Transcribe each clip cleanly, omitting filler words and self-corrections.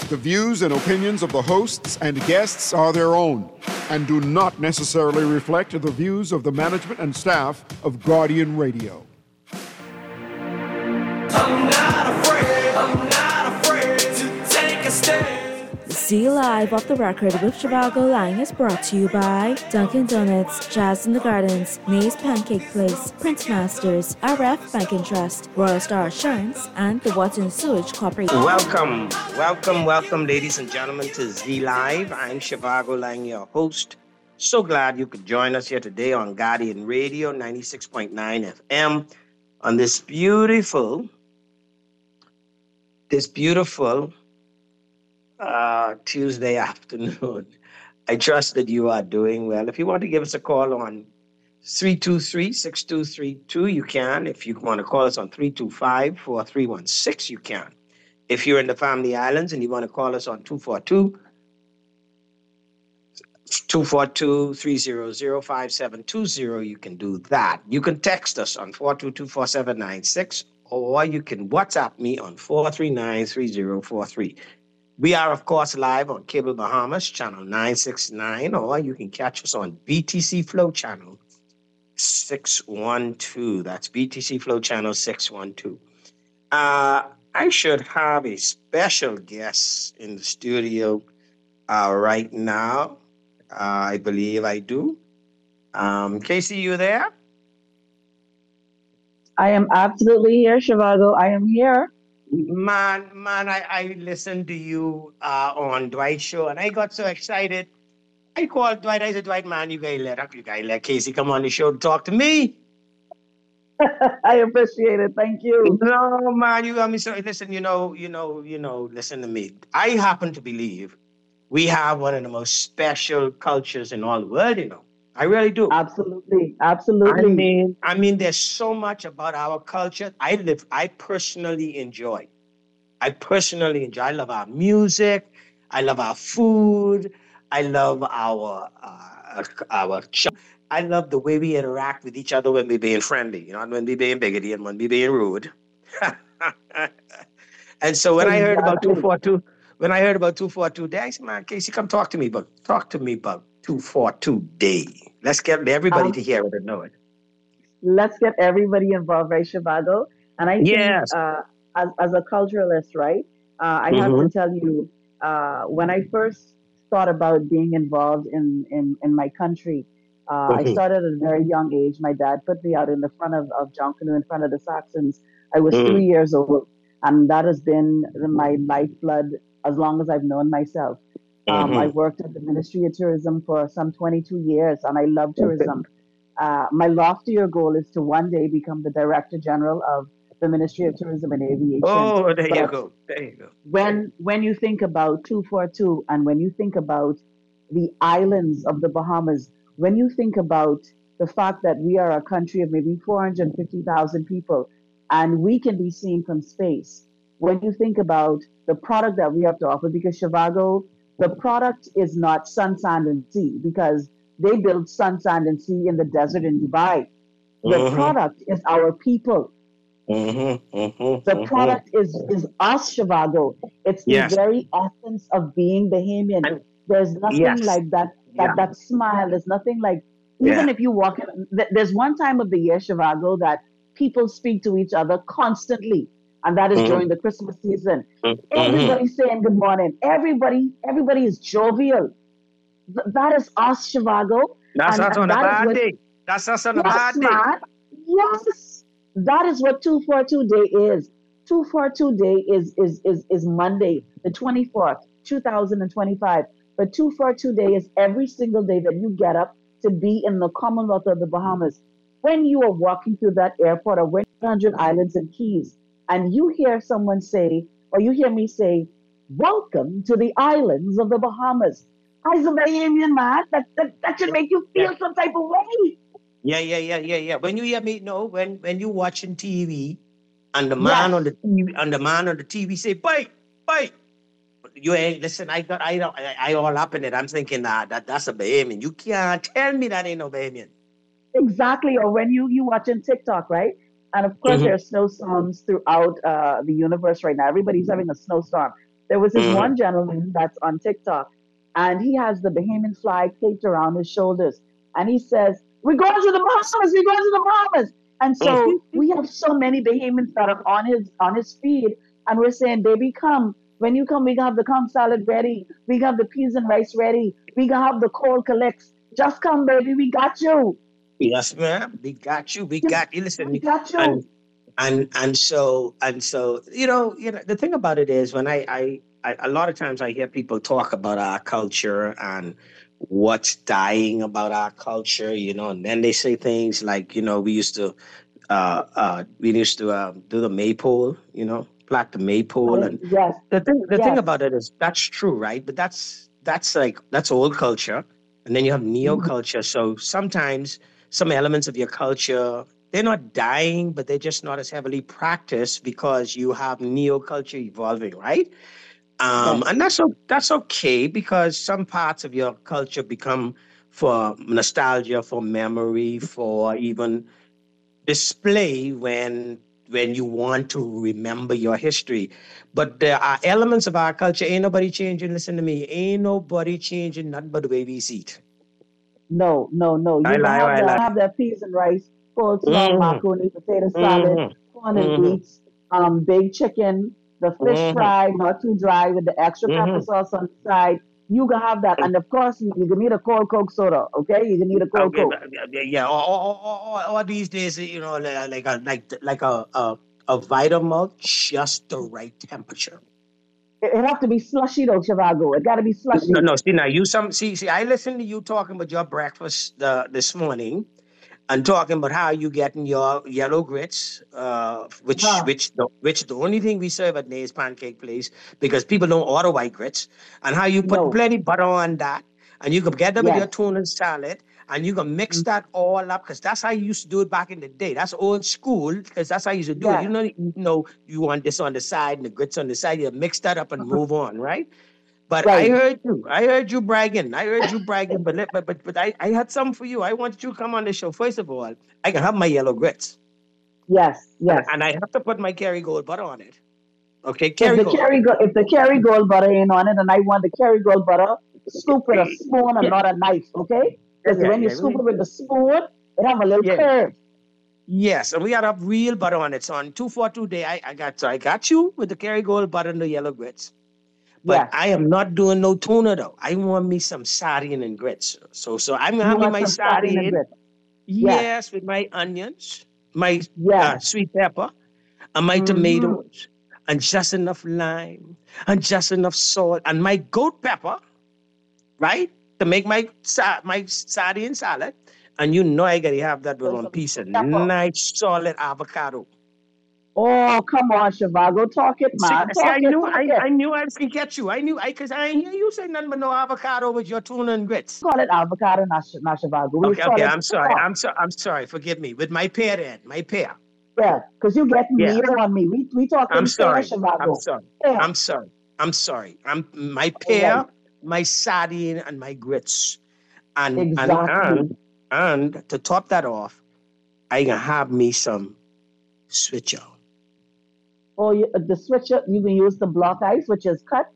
The views and opinions of the hosts and guests are their own and do not necessarily reflect the views of the management and staff of Guardian Radio. I'm not afraid to take a stand. See Live Off the Record with Zhivago Lang is brought to you by Dunkin' Donuts, Jazz in the Gardens, May's Pancake Place, Prince Masters, RF Bank & Trust, Royal Star Assurance, and the Water and Sewage Corporation. Welcome, ladies and gentlemen, to Z Live. I'm Zhivago Lang, your host. So glad you could join us here today on Guardian Radio, 96.9 FM, on this beautiful Tuesday afternoon. I trust that you are doing well. If you want to give us a call on 323-6232, you can. If you want to call us on 325-4316, you can. If you're in the Family Islands and you want to call us on 242-300-5720, you can do that. You can text us on 422-4796, or you can WhatsApp me on 439-3043. We are, of course, live on Cable Bahamas, channel 969, or you can catch us on BTC Flow channel 612. That's BTC Flow channel 612. I should have a special guest in the studio right now. I believe I do. Casey, you there? I am absolutely here, Zhivago. I am here. Man, I listened to you on Dwight's show, and I got so excited. I called Dwight. I said, Dwight, man, you guys let Casey come on the show to talk to me. I appreciate it. Thank you. No, man, you got me so. Listen, listen to me. I happen to believe we have one of the most special cultures in all the world, I really do. Absolutely. I mean, there's so much about our culture. I personally enjoy. I love our music. I love our food. I love our I love the way we interact with each other when we're being friendly, and when we're being bigoted and when we're being rude. And so when I heard about 242 Day, I said, man, Casey, come talk to me about 242 Day. Let's get everybody to hear it and know it. Let's get everybody involved, right, Zhivago? And I think Yes. as a culturalist, right, I have to tell you, when I first thought about being involved in my country, I started at a very young age. My dad put me out in the front of John Canoe in front of the Saxons. I was 3 years old, and that has been my lifeblood as long as I've known myself. I worked at the Ministry of Tourism for some 22 years, and I love tourism. My loftier goal is to one day become the Director General of the Ministry of Tourism and Aviation. Oh, there you go. When you think about 242, and when you think about the islands of the Bahamas, when you think about the fact that we are a country of maybe 450,000 people, and we can be seen from space, when you think about the product that we have to offer, because Zhivago, the product is not sun, sand, and sea, because they build sun, sand, and sea in the desert in Dubai. The product is our people. The product is us, Zhivago. It's the very essence of being Bahamian. There's nothing like that smile. There's nothing like, even if you walk in, there's one time of the year, Zhivago, that people speak to each other constantly. And that is during the Christmas season. Everybody's saying good morning. Everybody is jovial. That is us, Zhivago. That's us on a bad day. That's us on a bad day. Yes. That is what 242 Day is. 242 Day is Monday, the 24th, 2025. But 242 Day is every single day that you get up to be in the Commonwealth of the Bahamas. When you are walking through that airport or when 100 islands and keys, and you hear someone say, or you hear me say, welcome to the islands of the Bahamas. As a Bahamian, man, that should make you feel some type of way. Yeah. When you hear me, when you watching TV, and the man on the TV say, bite. You ain't listen. I all up in it. I'm thinking that's a Bahamian. You can't tell me that ain't no Bahamian. Exactly. Or when you watching TikTok, right? And of course, there are snowstorms throughout the universe right now. Everybody's having a snowstorm. There was this Mm-hmm. one gentleman that's on TikTok, and he has the Bahamian flag taped around his shoulders, and he says, "We're going to the Bahamas. We're going to the Bahamas." And so we have so many Bahamians that are on his feed, and we're saying, "Baby, come. When you come, we gonna have the conch salad ready. We gonna have the peas and rice ready. We gonna have the cold collects. Just come, baby. We got you. Yes, ma'am. We got you. We got you. Listen, We got and you." and so the thing about it is when I a lot of times I hear people talk about our culture and what's dying about our culture, and then they say things like, we used to do the maypole, plant the maypole, Oh, and yes, the thing yes. about it is that's true, right? But that's old culture, and then you have neo Mhm. culture. So sometimes some elements of your culture, they're not dying, but they're just not as heavily practiced because you have neo culture evolving, right? Yes. And that's okay because some parts of your culture become for nostalgia, for memory, for even display when you want to remember your history. But there are elements of our culture. Ain't nobody changing. Listen to me. Ain't nobody changing nothing but the way we see it. No, no, no. I You gonna lie or have I lie. that peas and rice, coleslaw, Mm-hmm. macaroni, potato salad, Mm-hmm. corn and Mm-hmm. beets, baked chicken, the fish Mm-hmm. fry, not too dry, with the extra pepper Mm-hmm. sauce on the side. You gonna have that, and of course, you gonna need a cold Coke soda. Okay, you gonna need a cold Okay, Coke. but yeah. Or these days, like a Vitamilk, just the right temperature. It have to be slushy though, Chivago. It got to be No, slushy. no. See now, see. I listened to you talking about your breakfast this morning, and talking about how you getting your yellow grits, Huh? which the only thing we serve at Nay's Pancake Place because people don't order white grits, and how you put No. plenty butter on that, and you can get them with your Yes. tuna salad, and you can mix Mm, that all up because that's how you used to do it back in the day. That's old school because that's how you used to do it. yes. You want this on the side and the grits on the side. You mix that up and move on, right? But I Right. heard you. I heard you bragging. I heard you bragging. But I had something for you. I wanted you to come on the show. First of all, I can have my yellow grits, Yes. and Yes. and I have to put my Kerrygold butter on it. Okay, Kerrygold. If the Kerrygold butter ain't on it, and I want the Kerrygold butter, scoop with a spoon and Yeah, not a knife, okay? Because yeah, when you yeah, scoop it with the spoon, it have a little yeah. curve. Yes, and we got to have real butter on it. So on 242 day, I got you with the Kerrygold butter and the yellow grits. But Yes. I am not doing no tuna though. I want me some sardine and grits. So I'm gonna You have me want my some sardine and sardine. grits. Yes. Yes, with my onions, my Yes. sweet pepper, and my Mm-hmm. tomatoes, and just enough lime, and just enough salt, and my goat pepper, right, to make my sardine salad. And I gotta have that with So one some piece of pepper. nice solid avocado. Oh, come on, Shivago. Talk it, man. See, Talk I it, knew, talk I, it. I knew I'd get you. I knew, because I ain't hear you say nothing but no avocado with your tuna and grits. Call it avocado, not Shivago. We Okay, call okay. it I'm sorry. pepper. I'm sorry. Forgive me. With my pear, then my pear. Yeah, because you getting Yeah. near on me. We I'm talking fair, sorry. I'm Shivago. sorry. Fair. I'm sorry. I'm sorry. I'm my All right. pear, my sardine, and my grits. And and Exactly. and and to top that off, I can have me some switcher. Or the switcher, you can use the block ice, which is cut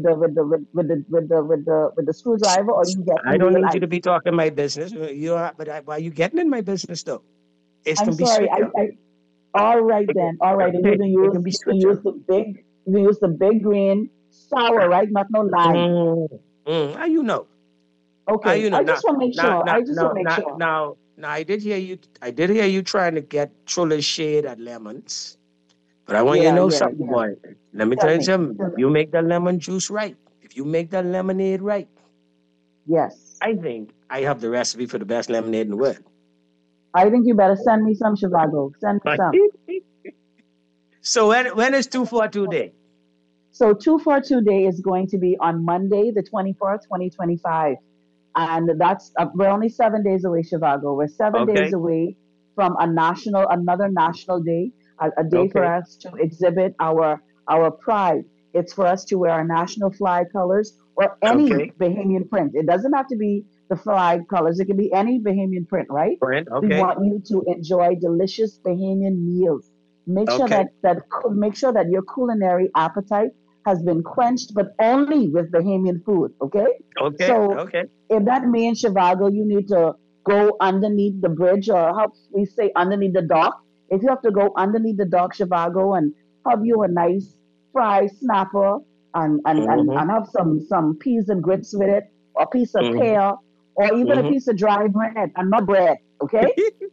with the screwdriver, or you can get I don't real need you to ice. be talking my business. Why are you getting in my business though? It I'm can be sorry. switcher. All right It can, then. All right, and okay. It can be you can use switcher. the big green sour, right? Not no lime. Mm, how you know? How Okay. you know? I just want to make Now, sure. now, I just want now, to make now, sure. now, now. I did hear you. I did hear you trying to get Truly Shade at Lemons. But I want you to Yeah, know yeah, something, yeah. boy. Let me tell Tell you me. something. Tell If me. you make that lemon juice right, if you make that lemonade right, Yes. I think I have the recipe for the best lemonade in the world. I think you better send me some, Shivago. Send me some. So when is 242 day? So 242 Day is going to be on Monday, the 24th, 2025. And that's, we're only 7 days away, Chicago. We're 7 days Okay, away from another national day, a day for okay, us to exhibit our pride. It's for us to wear our national flag colors or any okay. Bahamian print. It doesn't have to be the flag colors. It can be any Bahamian print, right? Brent, We okay, want you to enjoy delicious Bahamian meals. okay, Make sure that your culinary appetite has been quenched, but only with Bahamian food. Okay, Okay, so okay. if that means Chicago, you need to go underneath the bridge, or how we say underneath the dock. If you have to go underneath the dock, Chicago, and have you a nice fry snapper, Mm-hmm. and have some peas and grits with it, or a piece of Mm-hmm. pear, or even a Mm-hmm. piece of dry bread, and not bread. Okay,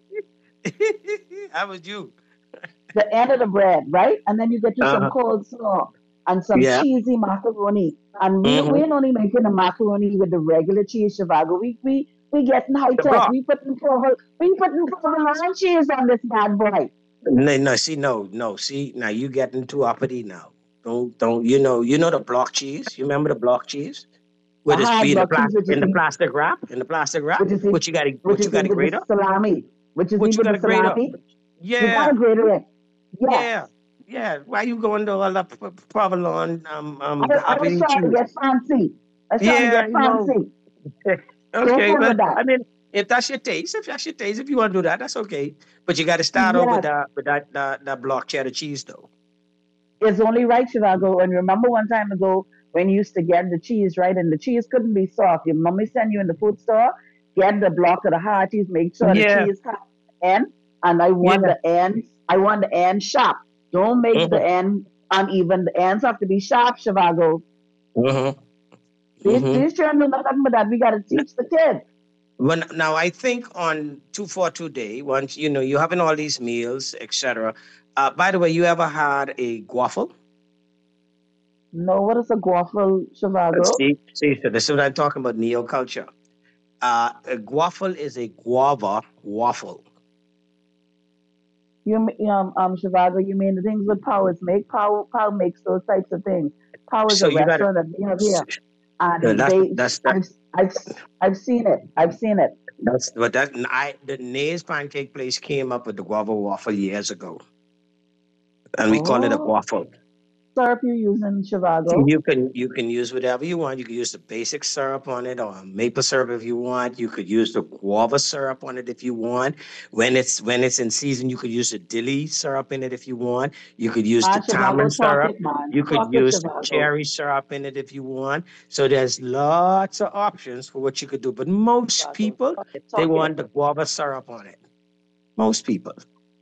How was you? the end of the bread, right? And then you get you some Uh-huh. coleslaw and some Yeah. cheesy macaroni. And we Mm-hmm. ain't only making the macaroni with the regular cheese, Chicago. We getting high The tech. block. We putting provolone cheese on this bad boy. No, no, see, no, no, see, now you getting too uppity now. Don't, you know the block cheese? You remember the block cheese? The Would it hard be in the block cheese, which is in the the plastic wrap? In the plastic wrap? which is the which What you is got the to with the grate up? salami, which is the What you with got the to grate up? salami. You gotta Yeah, grate it. Yes. yeah, yeah. Why you going to all the provolone I was uppity trying to cheese? get fancy. I was trying to Yeah, get you know. fancy. Go Okay, for well, with that. I mean, if that's your taste, if you want to do that, that's okay. But you got to start off with Yes. that block cheddar cheese, though. It's only right, Chicago. And remember one time ago when you used to get the cheese, right? And the cheese couldn't be soft. Your mommy send you in the food store, get the block of the hard cheese, make sure the Yeah, cheese comes end. And yeah. I want the end sharp. Don't make the Mm-hmm, end uneven. The ends have to be sharp, Chicago. mm-hmm, mm-hmm. These children do nothing but that. We got to teach the kids. When now I think on 242 day, once you're having all these meals, etc. By the way, you ever had a guaffle? Know what is a guaffle, Chicago? See, so this is what I'm talking about, neo culture. A guaffle is a guava waffle. Chicago, you mean the things with powers make? Power makes those types of things. Power is So a you got to restaurant that we have here. And that's they that's that I've I've I've seen it. I've seen it. that's but that I the Nays Pancake Place came up with the guava waffle years ago, and we call it a Oh, guaffle. syrup you use in Chicago. You can use whatever you want. You can use the basic syrup on it or maple syrup if you want. You could use the guava syrup on it if you want. When it's in season, you could use the dilly syrup in it if you want. You could use the Chicago, tamarind syrup. man. You could Talk it, use the Chicago. cherry syrup in it if you want. So there's lots of options for what you could do. But most Chicago, people they talk it. want the guava syrup on it. Most people,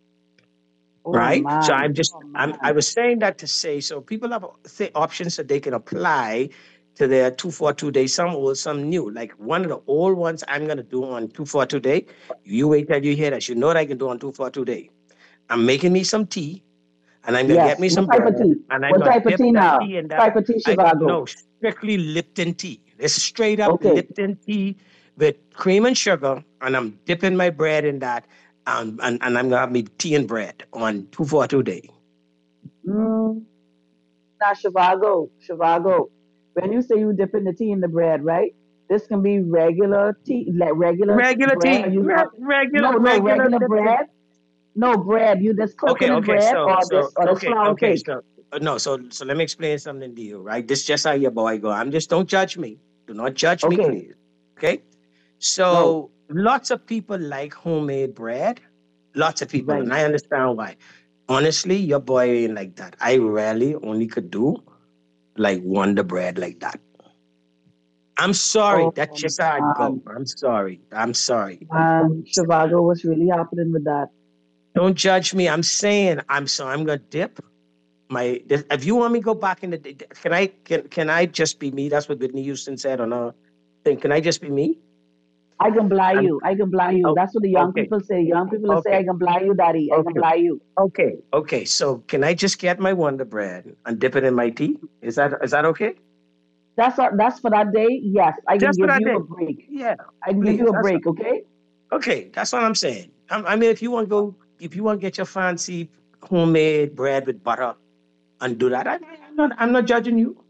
Oh right? So man. I was saying that to say so people have options that they can apply to their 242 day, some old, some new. Like one of the old ones I'm gonna do on 242 day. You wait till you hear that. You know what I can do on 242 day. I'm making me some tea and I'm gonna get Yes. me What some type of bread tea? and I'm What gonna type of dip tea that now? tea in What that. type of tea, I Chicago? no strictly Lipton tea. This is straight up Okay. Lipton tea with cream and sugar, and I'm dipping my bread in that. And I'm gonna have me tea and bread on 242 day. Mm, now, Chicago. When you say you dipping the tea in the bread, right? This can be regular tea, like regular Regular bread, or tea, you want no regular regular Lipton. bread, no bread. You just Okay, coconut okay, bread so or so this okay, flour okay, cake. so no, so let me explain something to you, right? This is just how your boy go. I'm just don't judge me. Do not judge me, Okay, please. Okay. no, So lots of people like homemade bread. Lots of people, right. and I understand why. Honestly, your boy ain't like that. I rarely only could do like Wonder Bread like that. I'm sorry. Oh That's just how I go. man, I'm sorry. I'm sorry. Chicago, what's really happening with that? Don't judge me. I'm saying I'm gonna dip my. If you want me to go back in the day, can I just be me? That's what Whitney Houston said on a thing. Can I just be me? I can buy I'm you. I can buy you. oh, That's what the young okay, people say. Young people will say, okay, I can buy you, daddy. I can okay, buy you. okay. So can I just get my Wonder Bread and dip it in my tea? Is that okay? That's for that day. Yes, I can Just for give that you a day. break. Yeah, I can give please. you a That's break, okay? okay. That's what I'm saying. I mean, if you want to get your fancy homemade bread with butter and do that, I'm not judging you.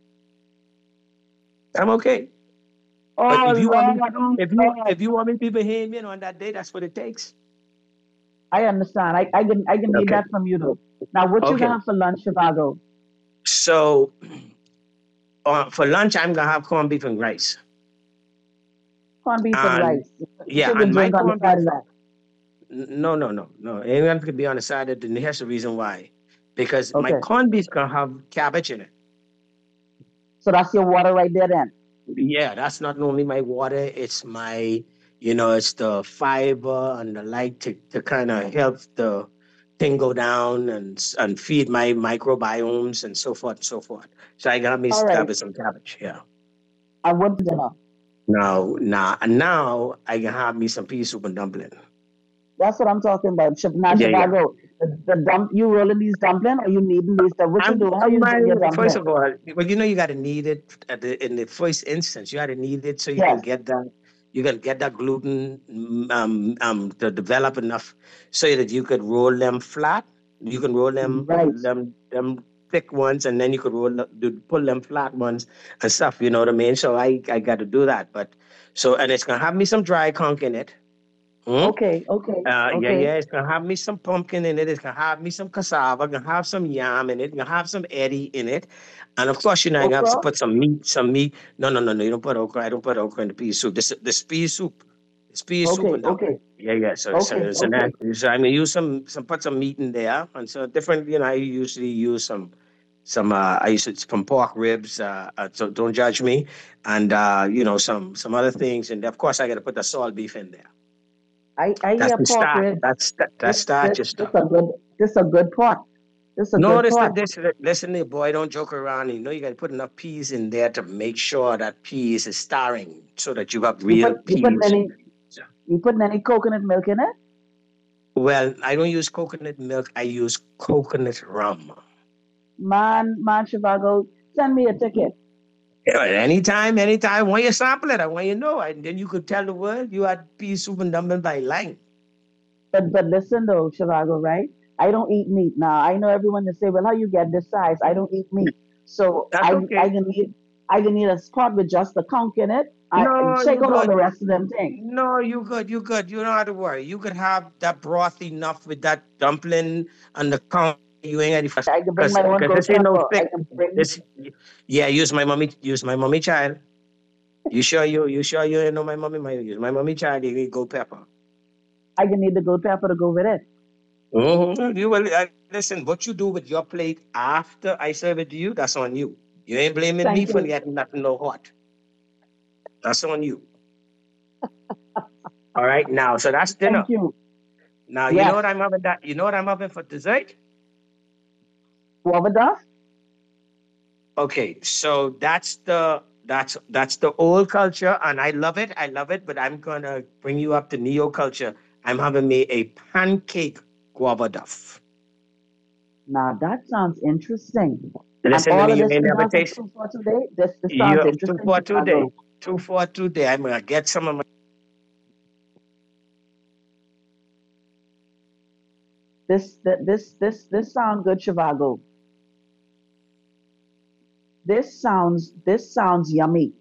I'm okay. But Oh if you want me, Lord, oh if you Lord. if you want me to behave on that day, that's what it takes. I understand. I can need Okay. that from you though. Now what you Okay. gonna have for lunch, Chicago? So for lunch, I'm gonna have corned beef and rice. Corned beef and And rice. yeah, You can and my drink on the corned side beef. of that. No, no, no, no. Anyone could be on the side of the. Here's the reason why. Because my Okay. corned beef gonna have cabbage in it. So that's your water right there then. Yeah, that's not only my water, it's my, it's the fiber and the light to kind of help the thing go down and feed my microbiomes and so forth and so forth. So I got me All right. some cabbage, yeah. And what dinner? Now I can have me some pea soup and dumpling. That's what I'm talking about. Now, Chicago, you rolling these dumplings or you needing these stuff? What you doing? How you doing your dumpling? First of all, well, you got to need it in the first instance. You got to need it so you can get that. You can get that gluten to develop enough so that you could roll them flat. You can roll them them thick ones, and then you could pull them flat ones and stuff. You know what I mean? So I got to do that. But and it's gonna have me some dry conch in it. Okay. Yeah. It's gonna have me some pumpkin in it. It's gonna have me some cassava. Gonna have some yam in it. Gonna have some eddy in it, and of course, I have to put some meat. No. You don't put okra. I don't put okra in the pea soup. This pea soup. It's pea soup. Okay. Yeah. So I'm gonna use put some meat in there, and so different. I usually use some. I use it from pork ribs. So don't judge me, and some other things, and of course, I got to put the salt beef in there. I hear pork ribs. That's starch stuff. This a good pork. Listen, boy, don't joke around. You got to put enough peas in there to make sure that peas is starring, so that you have real peas. You putting any coconut milk in it? Well, I don't use coconut milk. I use coconut rum. Man, Chicago, send me a ticket. Yeah, anytime. When you sample it, I want you to know. And then you could tell the world you had pea soup and dumpling by line. But listen though, Chicago, right? I don't eat meat. Now, I know everyone to say, well, how you get this size? I don't eat meat. So I can need a spot with just the conch in it. Check out all the rest of them things. No, you good. You don't have to worry. You could have that broth enough with that dumpling and the conch. You ain't ready for I can bring my own use my mommy child. You sure you know my mommy? Use my mommy child. You need gold pepper. I can need the gold pepper to go with it. Mm-hmm. Listen, what you do with your plate after I serve it to you, that's on you. You ain't blaming me for getting nothing no hot. That's on you. All right, now, so that's dinner. Thank you. Now, you know what I'm having you know what I'm having for dessert? Guava duff? Okay, so that's the old culture, and I love it, but I'm gonna bring you up to neo culture. I'm having me a pancake guava duff. Now that sounds interesting. Listen to me, you may never taste. 2 for today. This sounds interesting. 2 for today. 2 for today. I'm gonna get some of my. This sounds good, Chicago. This sounds yummy.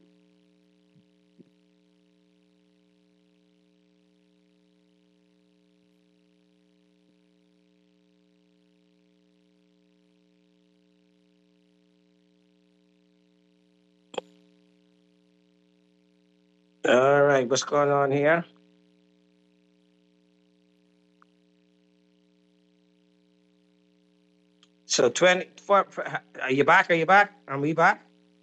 All right, what's going on here? So 24, are you back? Are we back?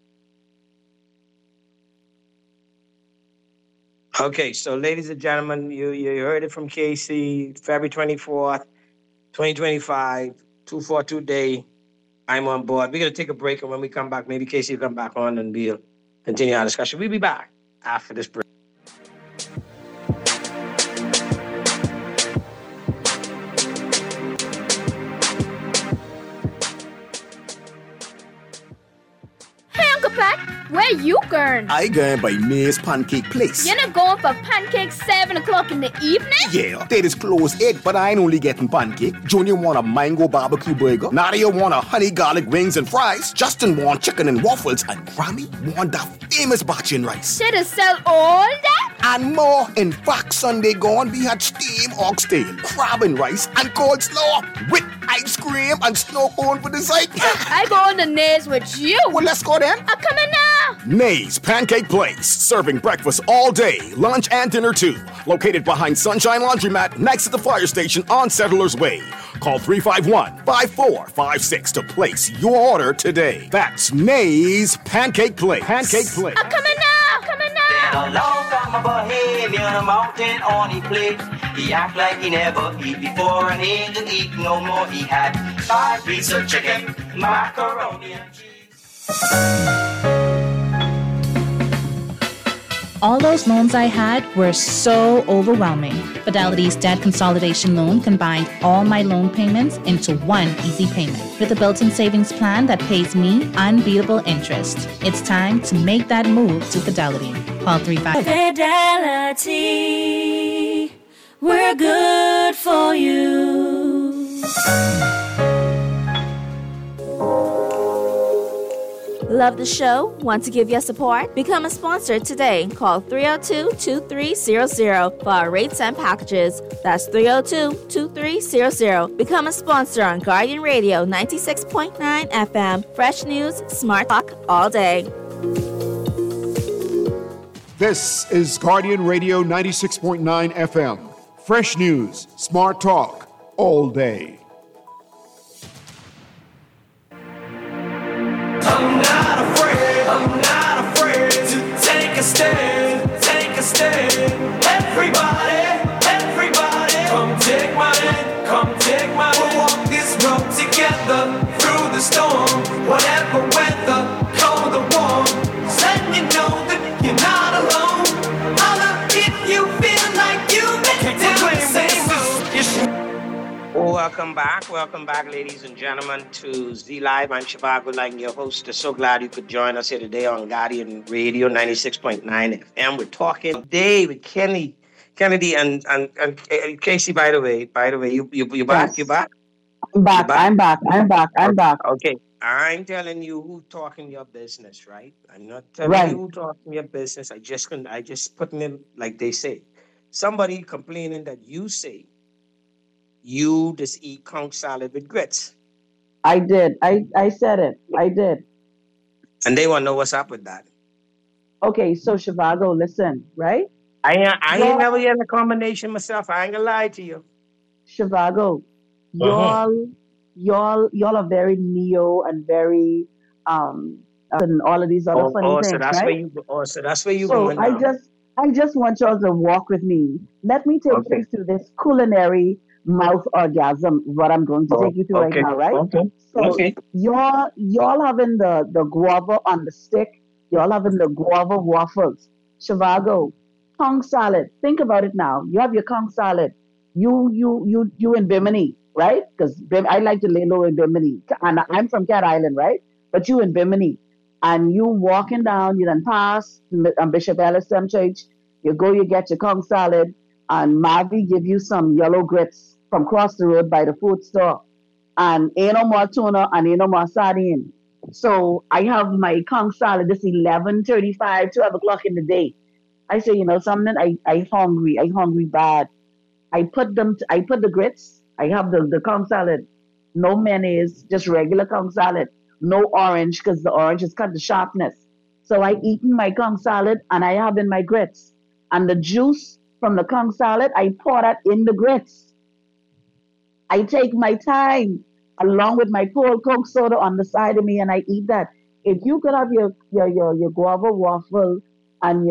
Okay, so ladies and gentlemen, you heard it from Casey, February 24th, 2025, 242 day. I'm on board. We're going to take a break, and when we come back, maybe Casey will come back on and we'll continue our discussion. We'll be back after this break. Where you going? I going by May's Pancake Place. You're not going for pancakes 7 o'clock in the evening? Yeah, they just close 8, but I ain't only getting pancake. Junior want a mango barbecue burger. Nadia want a honey garlic wings and fries. Justin want chicken and waffles. And Grammy want that famous bachin rice. Did it sell all that? And more. In fact, Sunday gone, we had steamed oxtail, crab and rice, and coleslaw with ice cream and snow cone for dessert. I go on the Nays with you. Well, let's go then. I'm coming now. Nays Pancake Place, serving breakfast all day, lunch and dinner too. Located behind Sunshine Laundromat, next to the fire station on Settlers Way. Call 351-5456 to place your order today. That's Nay's Pancake Place. Pancake Place. I'm coming now! Coming now! A long time above him in a mountain on his plate. He act like he never eat before and he ain't gonna eat no more. He had 5 pieces of chicken, macaroni and cheese. All those loans I had were so overwhelming. Fidelity's debt consolidation loan combined all my loan payments into one easy payment with a built-in savings plan that pays me unbeatable interest. It's time to make that move to Fidelity. Call 35. Fidelity, we're good for you. Love the show? Want to give your support? Become a sponsor today. Call 302-2300 for our rates and packages. That's 302-2300. Become a sponsor on Guardian Radio 96.9 FM. Fresh news, smart talk all day. This is Guardian Radio 96.9 FM. Fresh news, smart talk all day. I'm not afraid to take a stand, take a stand. Everybody, come take my hand, We'll walk this road together through the storm, whatever weather, cold or warm. Just letting you know that you're not alone. Holla if you feel like you make it the same road. Welcome back, ladies and gentlemen, to Z Live. I'm Shivago Lang, your host. So glad you could join us here today on Guardian Radio 96.9 FM. We're talking today with Kennedy and Casey. By the way, you back? You back? I'm back. Okay, I'm telling you who talking your business, right? I'm not telling you who talking your business. I just putting it like they say. Somebody complaining that you say you just eat conch salad with grits. I did. I said it. I did. And they want to know what's up with that. Okay, so Shivago, listen, right? I ain't never had a combination myself. I ain't gonna lie to you. Shivago, y'all are very neo and very and all of these other funny things, so that's right? where you So going now. I just want y'all to walk with me. Let me take you through this culinary mouth orgasm, what I'm going to take you through right now, right? So y'all having the guava on the stick, y'all having the guava waffles. Shivago, conch salad. Think about it now. You have your conch salad. You in Bimini, right? Because I like to lay low in Bimini. And I'm from Cat Island, right? But you in Bimini. And you walking down, you then pass Bishop Ellis Church. You go, you get your conch salad. And Mavi give you some yellow grits from across the road by the food store. And ain't no more tuna and ain't no more sardine. So I have my conch salad. This 11:35, 12 o'clock in the day. I say, you know something? I hungry bad. I put the grits. I have the conch salad. No mayonnaise, just regular conch salad. No orange, because the orange has cut the sharpness. So I eaten my conch salad and I have in my grits. And the juice from the conch salad, I pour that in the grits. I take my time along with my cold Coke soda on the side of me and I eat that. If you could have your guava waffle and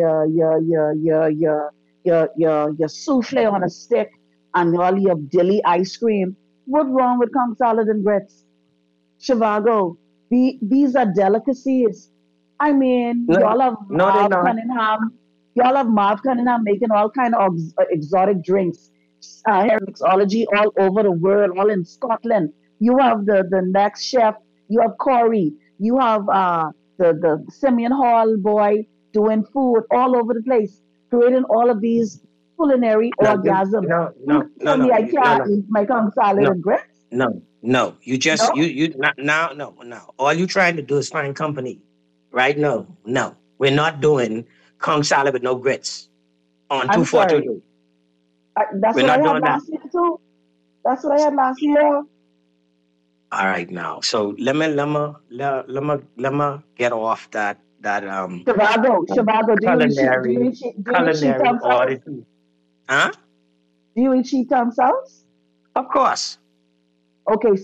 your souffle on a stick and all your dilly ice cream, what's wrong with conch salad and grits? Shivago, these are delicacies. I mean, y'all have Marv Cunningham. Y'all have Marv Cunningham making all kind of exotic drinks. Mixology all over the world, all in Scotland. You have the next chef. You have Corey. You have the Simeon Hall boy doing food all over the place, creating all of these culinary orgasms. Tell me I can't eat my conch salad and grits? No. You all you trying to do is find company, right? No. We're not doing conch salad with no grits on 242. That's what I had last year too. That's what I had last year. All right, now. So let me get off that Shivago, culinary oddity. Huh? Do you eat Cheetah sauce? Of course. Okay,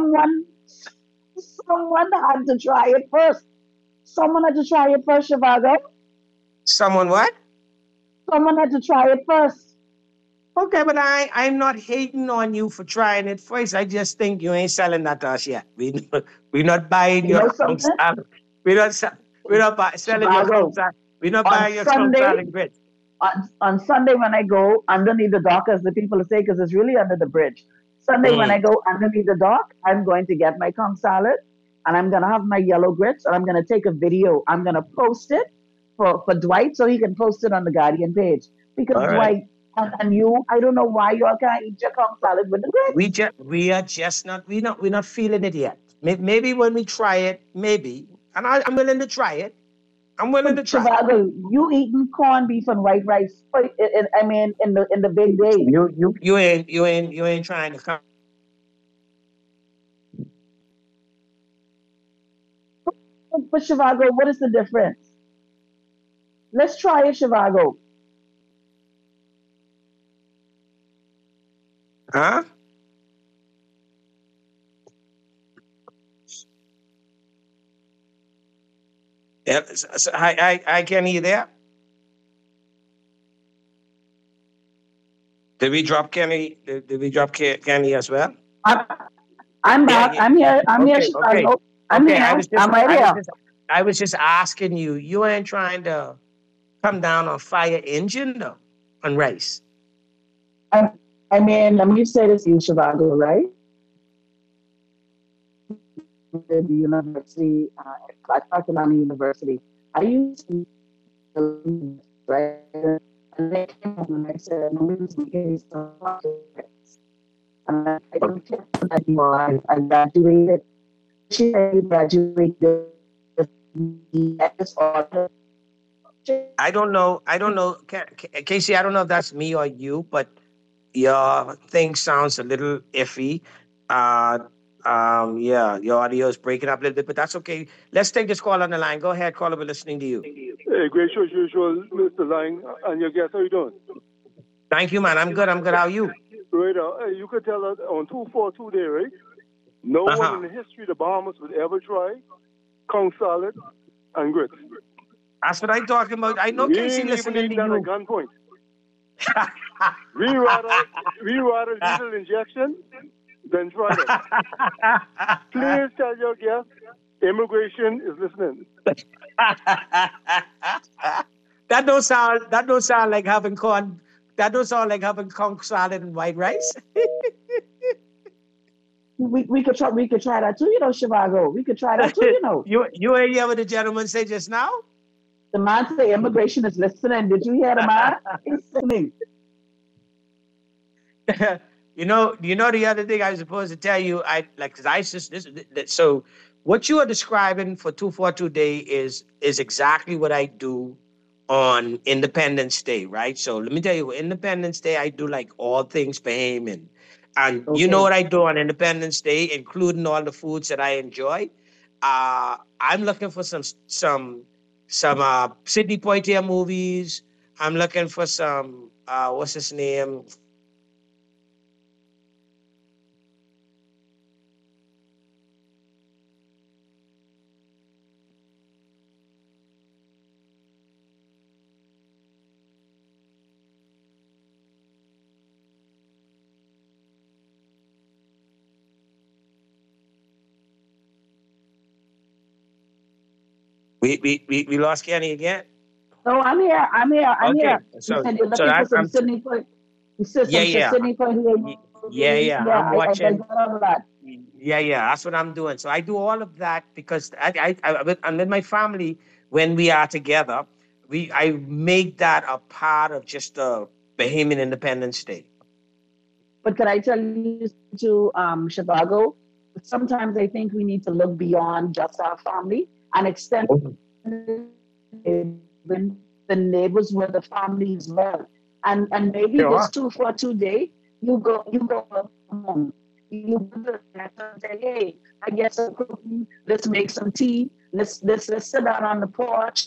someone had to try it first. Someone had to try it first, Shivago. Someone what? Someone had to try it first. Okay, but I'm not hating on you for trying it first. I just think you ain't selling that to us yet. We're not buying You your know conch something? salad. We're not selling your conch Shivago, salad. We're not on buying your conch Sunday, salad grits. on Sunday when I go underneath the dock, as the people say, because it's really under the bridge. Sunday when I Mm. go underneath the dock, I'm going to get my conch salad and I'm going to have my yellow grits and I'm going to take a video. I'm going to post it for Dwight so he can post it on the Guardian page. Because All right. Dwight and you, I don't know why you all can't eat your conch salad with the grits. We are just not we're not feeling it yet. Maybe when we try it, maybe, and I'm willing to try it. I'm willing to try it. Shivago, you eating corned beef and white rice? I mean, in the big day. You ain't trying to come. But Shivago, what is the difference? Let's try it, Shivago. Huh? Yeah, so I can hear there. Did we drop Kenny? Did we drop Kenny as well? I'm, I'm Yeah, back. yeah. I'm here. I'm here, Okay, okay, Chicago. I'm okay. here. I'm right here. I was just asking you. You ain't trying to come down on fire engine though, on race. I, I mean, let me say this to you, Chicago, right? The university, I talked about the university. I used to, right? And they came up and I said, no, we was getting some projects. And I don't care that you are. I graduated. She said you graduated at this order. I don't know. I don't know, Casey. I don't know if that's me or you, but your thing sounds a little iffy. Uh, yeah, your audio is breaking up a little bit, but that's okay. Let's take this call on the line. Go ahead, caller. We're listening to you. Hey, great show as usual, Mr. Lang, and your guest. How you doing? Thank you, man. I'm good. I'm good. How are you? Right hey, you could tell us on 242 day, right? No one in the history of the Bahamas would ever try conch salad and grits. That's what I'm talking about. I know We Casey ain't even listening eating to that you. at gunpoint. we rather lethal injection than try that. Please tell your guest immigration is listening. That don't sound like having corn. That don't sound like having conch salad and white rice. We could try that too, Shivago. We could try that too, You ain't hear what the gentleman said just now? The man said immigration is listening. Did you hear the man? He's listening. You know the other thing I was supposed to tell you, so what you are describing for 242 Day is exactly what I do on Independence Day, right? So let me tell you, Independence Day I do like all things Bahamian. And you know what I do on Independence Day, including all the foods that I enjoy. I'm looking for some Sidney Poitier movies. I'm looking for some what's his name? We lost Kenny again. No, I'm here. I'm Okay, here. so You said you're so looking for that some I'm Sydney Point. You said some yeah Sydney Point here. yeah. Yeah, I'm I watching. got all of that. Yeah. That's what I'm doing. So I do all of that because I'm with my family when we are together. I make that a part of just the Bahamian Independence Day. But could I tell you to Chicago? Sometimes I think we need to look beyond just our family and extend even the neighbors where the family is well. And maybe this 242 Day, you go home. You go and say, hey, I guess I'm cooking. Let's make some tea. Let's sit down on the porch.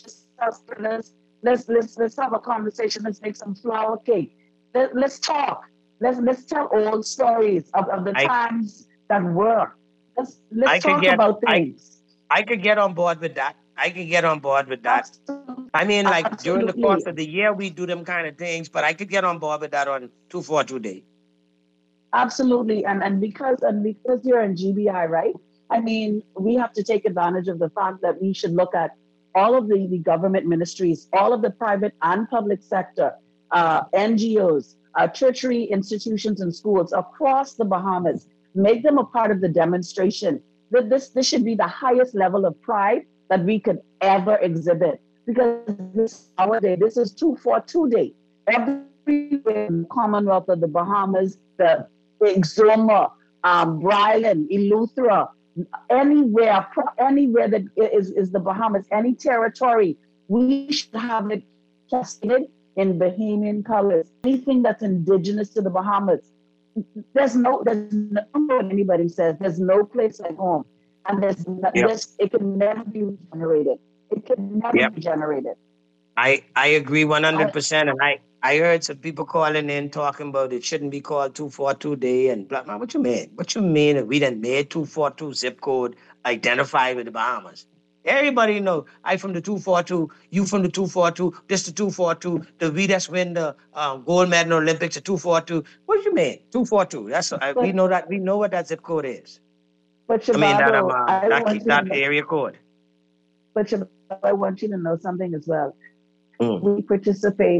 Let's have a conversation. Let's make some flour cake. Let's talk. Let's tell old stories of the times that work. Let's I could talk get about things. I could get on board with that. I could get on board with that. I mean, like during the course Absolutely. of the year, we do them kind of things, but I could get on board with that on 242 day. Absolutely. And because you're in GBI, right? I mean, we have to take advantage of the fact that we should look at all of the government ministries, all of the private and public sector, NGOs, tertiary institutions and schools across the Bahamas. Make them a part of the demonstration. That this should be the highest level of pride that we could ever exhibit. Because this our day, this is 242 Day. Everywhere in the Commonwealth of the Bahamas, the Exoma, Bryland, Eleuthera, anywhere that is the Bahamas, any territory, we should have it tested in Bahamian colors. Anything that's indigenous to the Bahamas. There's no what anybody says, there's no place like home. And it can never be regenerated. It can never be generated. I agree 100%. And I heard some people calling in talking about it shouldn't be called 242 Day and blah, blah. What you mean? What you mean if we done made 242 zip code identify with the Bahamas? Everybody know I from the 242, you from the 242, this the 242, the we that's win the gold medal in Olympics, the 242. What do you mean? 242. That's we know that we know what that zip code is. But Shabado, that area code. But I want you to know something as well. We participate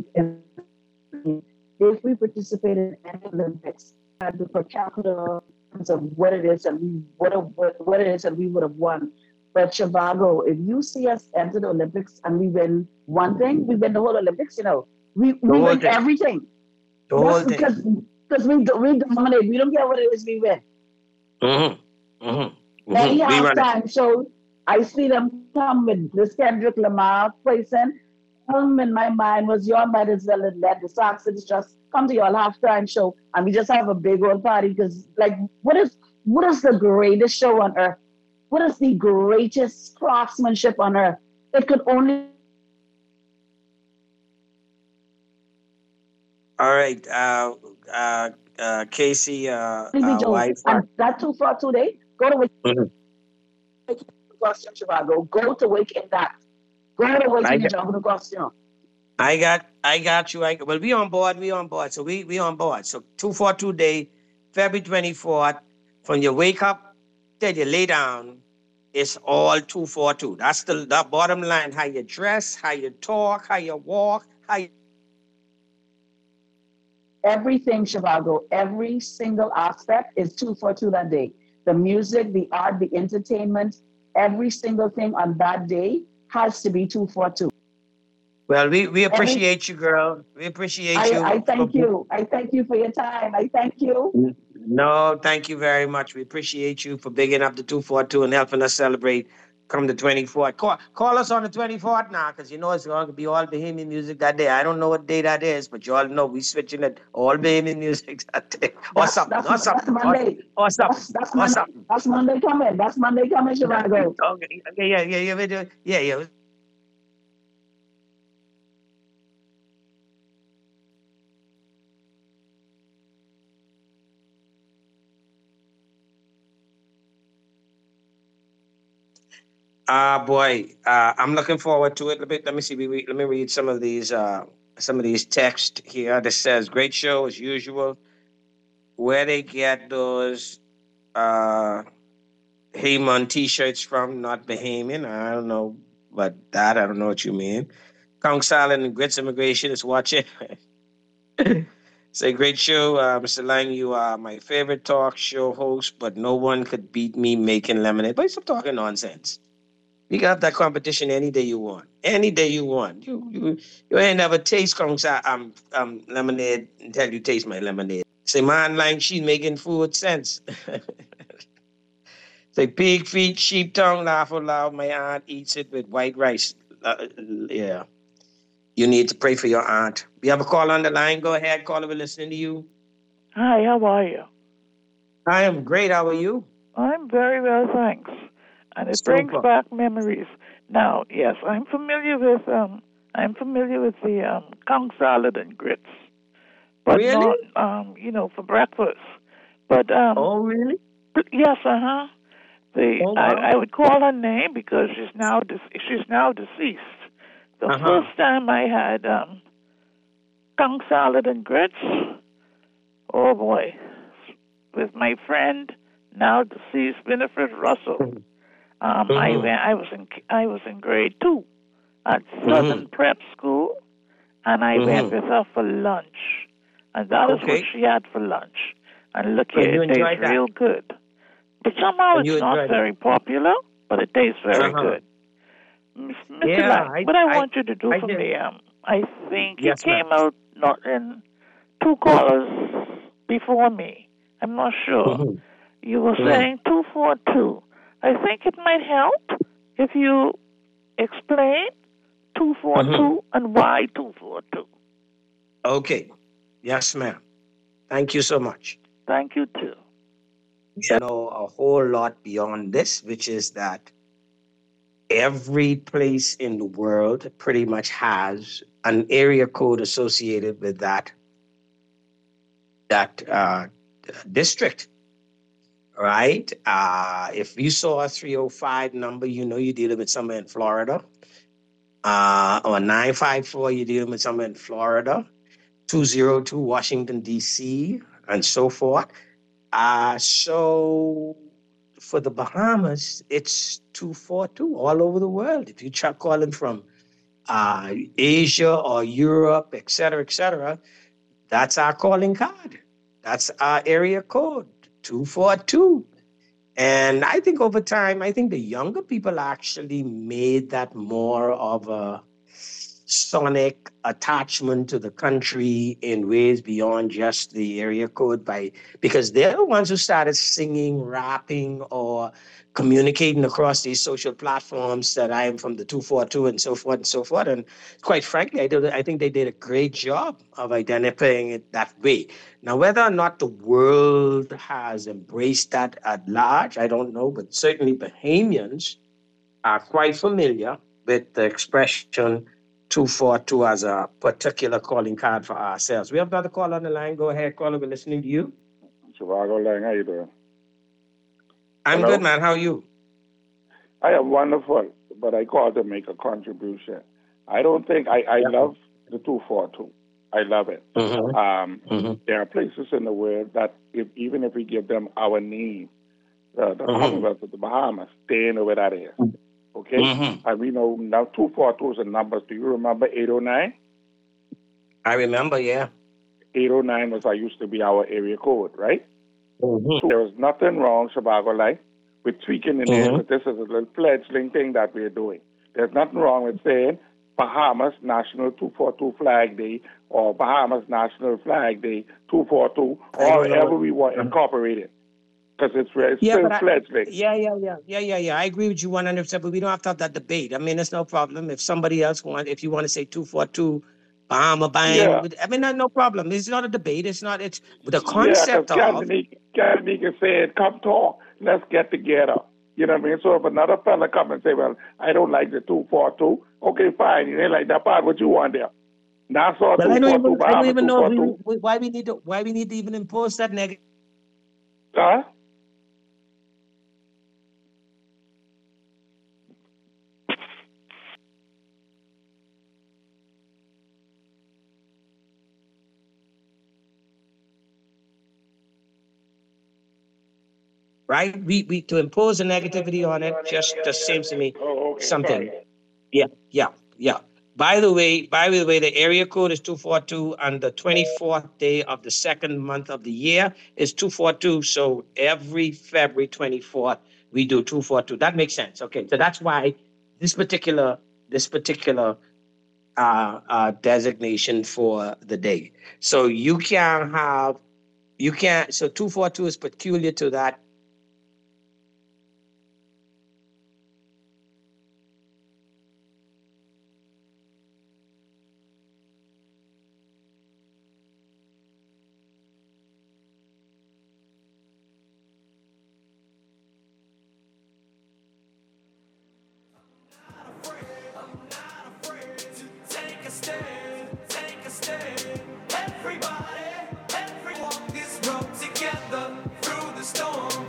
if we participate in any Olympics, the per capita of what it is and we would have won. But Shabado, if you see us enter the Olympics and we win one thing, we win the whole Olympics. You know, we win everything. The whole thing. Because we dominate. We don't care what it is. We win. Any halftime show, I see them come with this Kendrick Lamar placing. In my mind was your might as well let the Sox just come to your halftime show and we just have a big old party because like what is the greatest show on earth? What is the greatest craftsmanship on earth? It could only. All right, Casey, wife. And that 242 Day, go to Chicago. Go to Wake in that. Go to Wake in the jungle costume. I got you. Well, we on board. So we on board. So 242 Day, February 24th, from your wake up till you lay down, it's all 242. That's the bottom line. How you dress, how you talk, how you walk, everything, Shivago, every single aspect is 242 that day. The music, the art, the entertainment, every single thing on that day has to be 242. Well, we appreciate you, girl. We appreciate you. I thank you. I thank you for your time. I thank you. No, thank you very much. We appreciate you for bigging up the 242 and helping us celebrate come the 24th. Call us on the 24th now, because you know it's going to be all Bahamian music that day. I don't know what day that is, but you all know we switching it all Bahamian music that day. That's Monday. That's Monday coming. That's Monday coming, Chicago. Okay, yeah. I'm looking forward to it. Let me see. Let me read some of these texts here. That says, "Great show as usual." Where they get those Heyman T-shirts from? Not Bahamian. I don't know, but I don't know what you mean. Kong Silent and Grits Immigration is watching. Say, great show, Mr. Lang. You are my favorite talk show host, but no one could beat me making lemonade. But stop talking nonsense. You can have that competition any day you want. Any day you want. You ain't never taste lemonade until you taste my lemonade. Say, man, like she's making food sense. Say, pig feet, sheep tongue, laugh out loud. My aunt eats it with white rice. Yeah. You need to pray for your aunt. You have a call on the line? Go ahead. Caller, we're listening to you. Hi, how are you? I am great. How are you? I'm very well, thanks. And it brings back memories. Now, yes, I'm familiar with the conch salad and grits, but really? not for breakfast. But oh, really? Yes, uh-huh. Oh, wow. I would call her name because she's now deceased. The first time I had tongue salad and grits, oh boy, with my friend, now deceased Winifred Russell. I was in grade 2 at Southern Prep School, and I went with her for lunch, and that is what she had for lunch. And look here, it tastes real good. But somehow it's not very popular, but it tastes very good. Mr. Lang, what I want you to do for me, I think you came out not in 2 callers before me. I'm not sure. You were saying 242. I think it might help if you explain 242 and why 242. Okay. Yes, ma'am. Thank you so much. Thank you, too. You know a whole lot beyond this, which is that every place in the world pretty much has an area code associated with that district, right? If you saw a 305 number, you know you're dealing with somewhere in Florida. Or 954, you're dealing with somewhere in Florida. 202, Washington, D.C., and so forth. So for the Bahamas, it's 242 all over the world. If you try calling from Asia or Europe, et cetera, that's our calling card. That's our area code, 242. And I think over time, I think the younger people actually made that more of a sonic attachment to the country in ways beyond just the area code because they're the ones who started singing, rapping, or communicating across these social platforms that I am from the 242 and so forth and so forth. And quite frankly, I think they did a great job of identifying it that way. Now, whether or not the world has embraced that at large, I don't know, but certainly Bahamians are quite familiar with the expression 242 as a particular calling card for ourselves. We have another call on the line. Go ahead, caller. We're listening to you. Chicago Lang, how you doing? I'm good, man. How are you? I am wonderful, but I called to make a contribution. I don't think I love the 242. I love it. There are places in the world that even if we give them our name, the Commonwealth of the Bahamas, they know where that is. Okay? And we know now 242 is a number. Do you remember 809? I remember, yeah. 809 used to be our area code, right? So there was nothing wrong, Shabago Life, with tweaking the name, but this is a little fledgling thing that we're doing. There's nothing wrong with saying Bahamas National 242 Flag Day or Bahamas National Flag Day 242, or however we want to incorporate it. Because it's still fledgling. Yeah. I agree with you 100%, but we don't have to have that debate. I mean, it's no problem. If somebody else if you want to say 242, Bahama Bang, I mean, no problem. It's not a debate. It's the concept of... Kanika said, come talk. Let's get together. You know what I mean? So if another fella come and say, well, I don't like the 242, okay, fine. You ain't like that part. What you want there? Nassau 242, I don't even know why we need to even impose that negative... Huh? Right? We to impose a negativity on it just seems to me something. Sorry. Yeah. By the way, the area code is 242, and the 24th day of the second month of the year is 242. So every February 24th, we do 242. That makes sense. Okay, so that's why this particular designation for the day. So so 242 is peculiar to that. Everybody, everyone is brought together through the storm.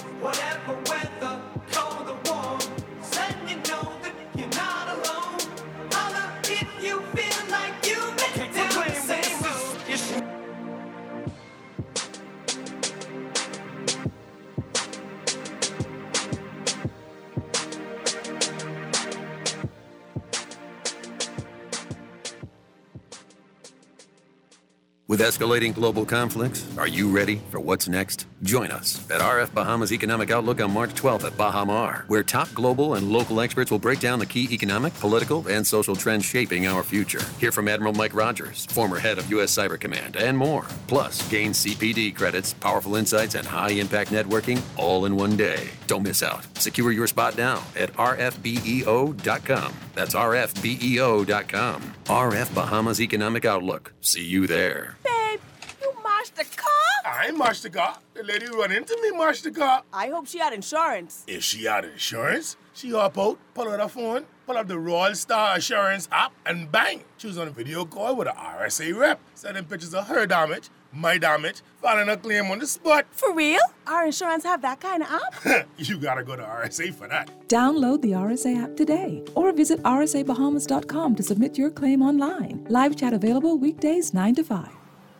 With escalating global conflicts, are you ready for what's next? Join us at RF Bahamas Economic Outlook on March 12th at Bahamar, where top global and local experts will break down the key economic, political, and social trends shaping our future. Hear from Admiral Mike Rogers, former head of U.S. Cyber Command, and more. Plus, gain CPD credits, powerful insights, and high-impact networking all in one day. Don't miss out. Secure your spot now at rfbeo.com. That's rfbeo.com. RF Bahamas Economic Outlook. See you there. Babe, you mashed the car? I ain't mashed the car. The lady who run into me mashed the car. I hope she had insurance. If she had insurance, she hop out, pull out her phone, pull up the Royal Star Assurance app, and bang! She was on a video call with an RSA rep, sending pictures of her damage, my damage, filing a claim on the spot. For real? Our insurance have that kind of app? You gotta go to RSA for that. Download the RSA app today or visit rsabahamas.com to submit your claim online. Live chat available weekdays 9 to 5.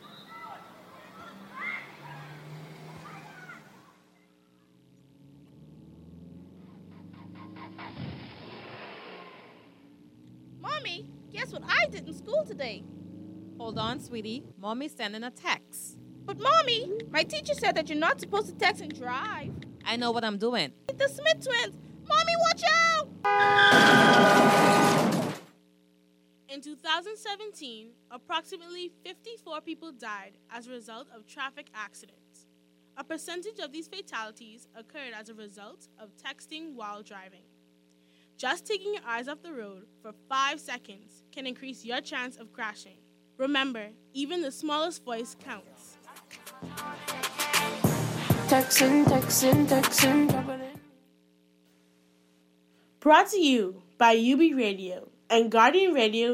Mommy, guess what I did in school today? Hold on, sweetie. Mommy's sending a text. But Mommy, my teacher said that you're not supposed to text and drive. I know what I'm doing. The Smith twins. Mommy, watch out! In 2017, approximately 54 people died as a result of traffic accidents. A percentage of these fatalities occurred as a result of texting while driving. Just taking your eyes off the road for 5 seconds can increase your chance of crashing. Remember, even the smallest voice counts. Texting. Brought to you by UB Radio and Guardian Radio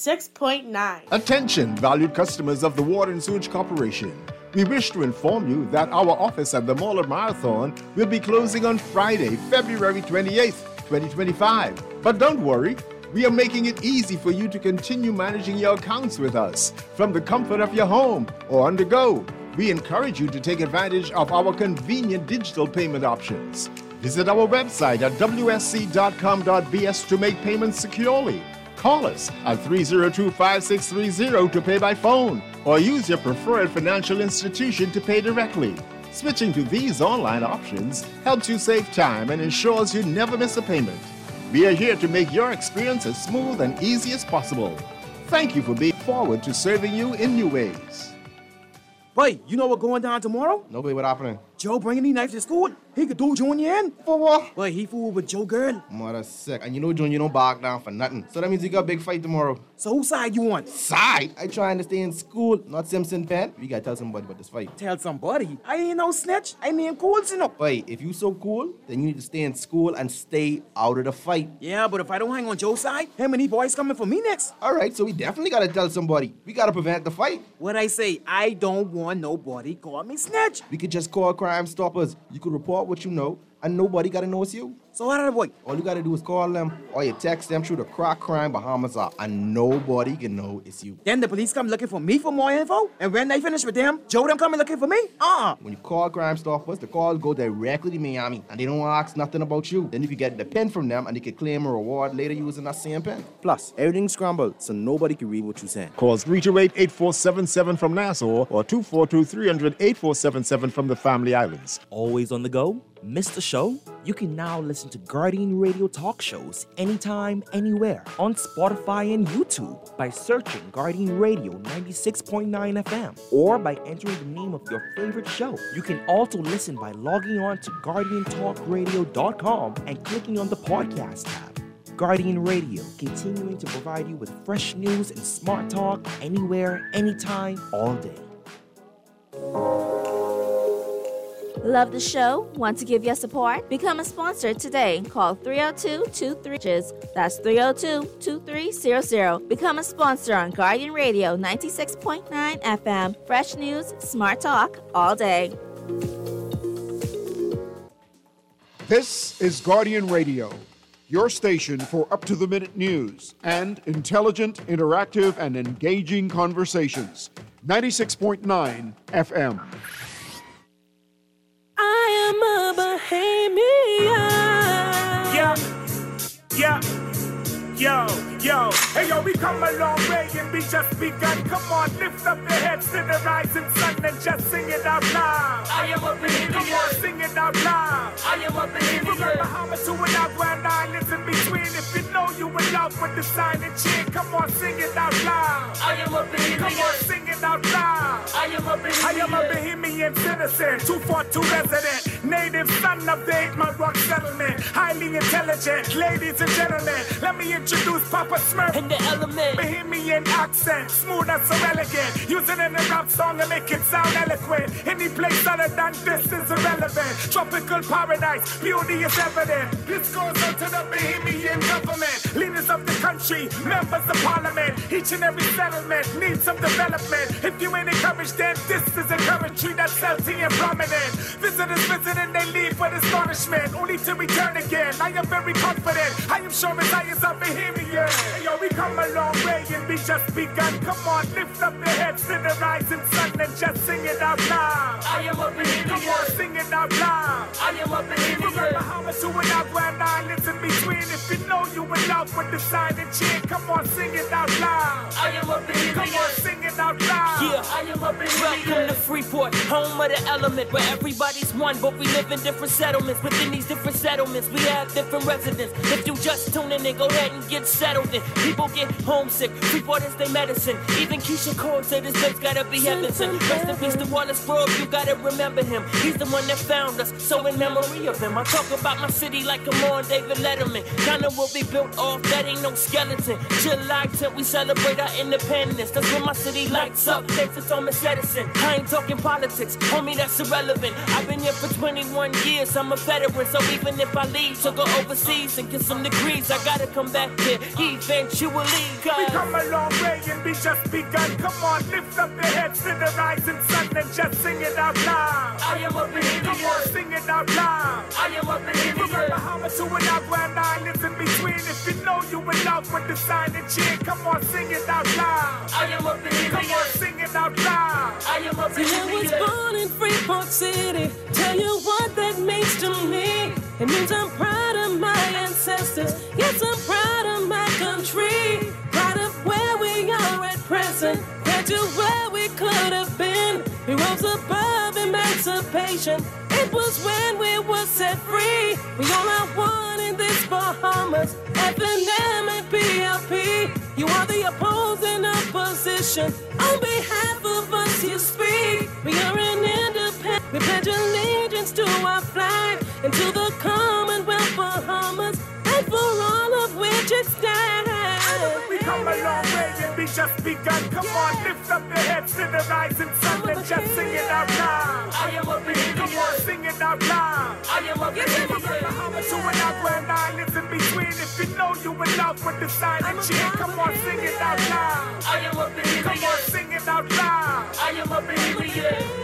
96.9. Attention, valued customers of the Water and Sewage Corporation. We wish to inform you that our office at the Mall of Marathon will be closing on Friday, February 28th, 2025. But don't worry, we are making it easy for you to continue managing your accounts with us from the comfort of your home or on the go. We encourage you to take advantage of our convenient digital payment options. Visit our website at wsc.com.bs to make payments securely. Call us at 302-5630 to pay by phone or use your preferred financial institution to pay directly. Switching to these online options helps you save time and ensures you never miss a payment. We are here to make your experience as smooth and easy as possible. Thank you for being forward to serving you in new ways. Boy, you know what's going down tomorrow? No, boy, what happening? Joe bringing these knives to school. He could do Junior in. For what? Boy, he fooled with Joe girl. Mother sick. And you know Junior don't back down for nothing. So that means you got a big fight tomorrow. So whose side you on? Side? I trying to stay in school, not Simpson Pen. We gotta tell somebody about this fight. Tell somebody? I ain't no snitch. I mean cool, you know. Boy, if you so cool, then you need to stay in school and stay out of the fight. Yeah, but if I don't hang on Joe's side, how many boys coming for me next? All right, so we definitely gotta tell somebody. We gotta prevent the fight. What I say, I don't want nobody call me snitch. We could just call Crime Stoppers. You could report what you know, and nobody gotta know it's you. So what are boy? All you gotta do is call them, or you text them through the Crack Crime Bahamas app, and nobody can know it's you. Then the police come looking for me for more info, and when they finish with them, Joe them coming looking for me? When you call Crime Stoppers, the calls go directly to Miami, and they don't ask nothing about you. Then you can get the pen from them, and they can claim a reward later using that same pen. Plus, everything's scrambled, so nobody can read what you're saying. Calls 328-8477 from Nassau or 242-300-8477 from the Family Islands. Always on the go? Missed the show? You can now listen to Guardian Radio talk shows anytime, anywhere on Spotify and YouTube by searching Guardian Radio 96.9 FM or by entering the name of your favorite show. You can also listen by logging on to GuardianTalkRadio.com and clicking on the podcast tab. Guardian Radio, continuing to provide you with fresh news and smart talk anywhere, anytime, all day. Love the show? Want to give your support? Become a sponsor today. Call 302-23. That's 302-2300. Become a sponsor on Guardian Radio 96.9 FM. Fresh news, smart talk, all day. This is Guardian Radio, your station for up-to-the-minute news and intelligent, interactive, and engaging conversations. 96.9 FM. I am a Bahamian. Yeah. Yo, hey yo, we come a long way and we just begun. Come on, lift up your heads to the rising sun and just sing it out loud. I am a Bahamian. Come on, sing it out loud. I am a Bahamian. From the Bahamas to an Grand Islands in between. If you know you in love with the sign and chant, come on, sing it out loud. I am a Bahamian. Come on, sing it out loud. I am a Bahamian. I am a Bahamian citizen, 242 resident, native son of the 8 Mile Rock settlement, highly intelligent, ladies and gentlemen. Let me introduce Papa Smurf in the element. Bahamian accent, smooth and so elegant. Use it in a rap song and make it sound eloquent. Any place other than this is irrelevant. Tropical paradise, beauty is evident. This goes out to the Bahamian government, leaders of the country, members of parliament. Each and every settlement needs some development. If you ain't encouraged, then this is encouragement that's healthy and prominent. Visitors visit and they leave with astonishment, only to return again. I am very confident. I am sure as I is a Bahamian. Hey, yo, we come a long way and we just begun. Come on, lift up your heads to the rising sun and just sing it out loud. I am a Bahamian. Come on, sing it out loud. I am a Bahamian. From the Bahamas to an Grand Islands in between. If you know you in love with the sign and chant, come on, sing it out loud. I am a Bahamian. Come on, sing it out loud. Yeah, I am a Bahamian. Welcome to Freeport, home of the element, where everybody's one, but we live in different settlements. Within these different settlements, we have different residents. If you just tune in, go ahead and get settled in. People get homesick, Freeport is their medicine. Even Keisha Cole said this place gotta be heaven sent. Rest in peace to Wallace Grove, you gotta remember him. He's the one that found us, so in memory of him, I talk about my city like I'm on David Letterman. Ghana will be built off, that ain't no skeleton. July 10th, we celebrate our independence. That's when my city lights up, thanks to Thomas Edison. I ain't talking politics, homie, that's irrelevant. I've been here for 21 years, I'm a veteran. So even if I leave to go overseas and get some degrees, I gotta come back here eventually. We come a long way and we just begun. Come on, lift up your heads to the rising sun and just sing it out loud. I am a Bahamian. Come on, sing it out loud. I am a Bahamian. From the Bahamas to an Grand Islands in between. If you know you in love with the sign and chant, come on, sing it out loud. I am a Bahamian. Come on, sing it out loud. I am a See, I was born in Freeport City. Tell you what that means to me. It means I'm proud of my ancestors. Yes, I'm proud of my country. Proud of where we are at present. Compared to where we could have been. We rose above emancipation. It was when we were set free. We all are one in this Bahamas. FNM and PLP. You are the opposing opposition. On behalf of us you speak. We are an independent. We pledge allegiance to our flag and to the Commonwealth Bahamas, and for all of which it stands. We come a long way and we just begun. Come on, lift up your heads to the rising sun and just sing it out loud. I am a Bahamian. Come on, sing it out loud. I am a Bahamian. From the Bahamas to an Grand Islands in between. If you know you in love with the sign and chant, come on, sing it out loud. I am a Bahamian. Come on, sing it out loud. I am a Bahamian.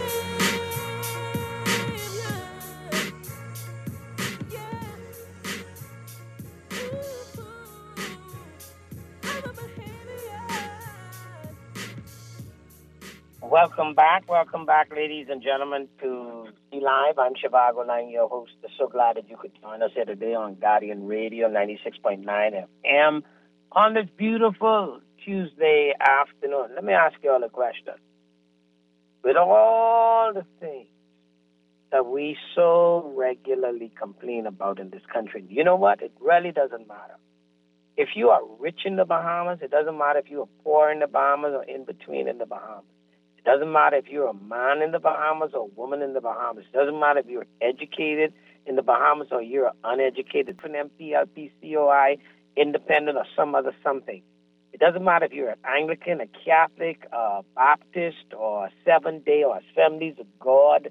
Welcome back, ladies and gentlemen, to Be Live. I'm Shivago Lang, your host. So glad that you could join us here today on Guardian Radio 96.9 FM on this beautiful Tuesday afternoon. Let me ask you all a question. With all the things that we so regularly complain about in this country, you know what? It really doesn't matter. If you are rich in the Bahamas, it doesn't matter if you are poor in the Bahamas or in between in the Bahamas. It doesn't matter if you're a man in the Bahamas or a woman in the Bahamas. It doesn't matter if you're educated in the Bahamas or you're uneducated, from MPLP, COI, independent, or some other something. It doesn't matter if you're an Anglican, a Catholic, a Baptist, or a Seventh-day, or Assemblies of God.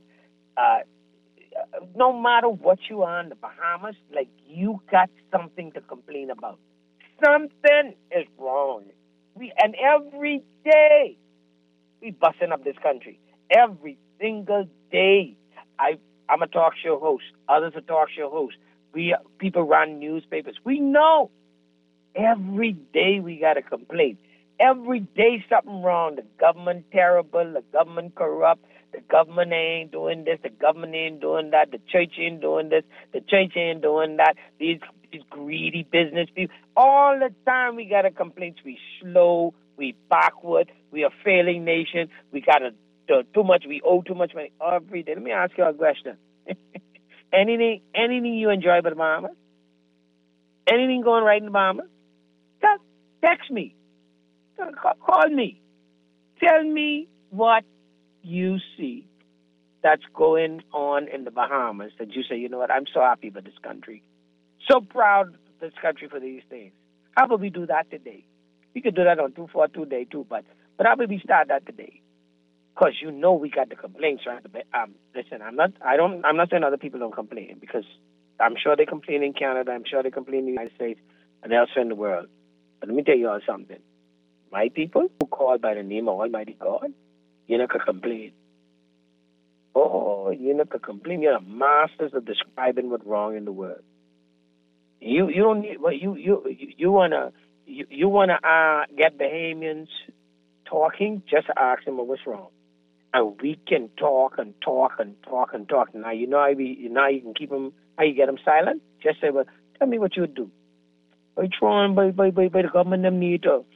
No matter what you are in the Bahamas, like, you got something to complain about. Something is wrong. And every day, we busting up this country. Every single day. I'm a talk show host. Others are talk show hosts. People run newspapers. We know. Every day we got to complain. Every day something wrong. The government terrible. The government corrupt. The government ain't doing this. The government ain't doing that. The church ain't doing this. The church ain't doing that. These these greedy business people. All the time we got a complaint. We slow, we backward, we a failing nation. We got too much. We owe too much money every day. Let me ask you a question. anything you enjoy about the Bahamas? Anything going right in the Bahamas? Text me. Call me. Tell me what you see that's going on in the Bahamas that you say, you know what, I'm so happy with this country. So proud of this country for these things. How about we do that today? We could do that on 242 day too, but how about we start that today? Because you know we got the complaints, right? Listen, I'm not saying other people don't complain, because I'm sure they complain in Canada, I'm sure they complain in the United States and elsewhere in the world. But let me tell you all something. My people who call by the name of Almighty God, you not gonna complain. Oh, you're not gonna complain. You're the masters of describing what's wrong in the world. You don't need. Well, you wanna get Bahamians talking. Just ask them what's wrong, and we can talk and talk and talk and talk. Now you know now you can keep them. How you get them silent? Just say, well, tell me what you would do. By trying by the government them need to.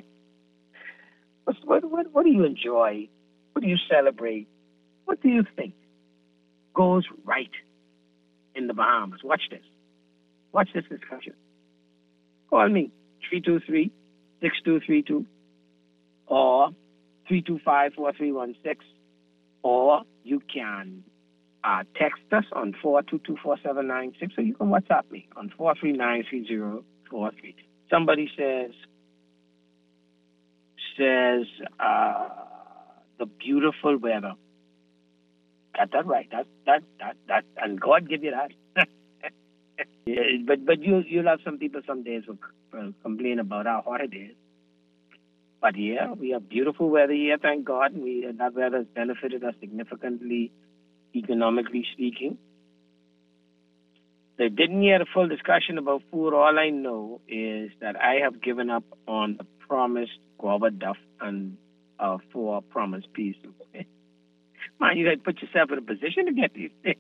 What do you enjoy? What do you celebrate? What do you think goes right in the Bahamas? Watch this. Watch this discussion. Call me, 323-6232 or 325-4316, or you can text us on 422-4796, or you can WhatsApp me on 439-3043. Somebody says the beautiful weather. Got that right. That and God give you that. but you'll have some people some days will complain about how hot it is. But yeah, we have beautiful weather here, thank God. That weather has benefited us significantly, economically speaking. They didn't hear a full discussion about food. All I know is that I have given up on the promised guava duff and 4 promised pieces. Man, you got to put yourself in a position to get these things.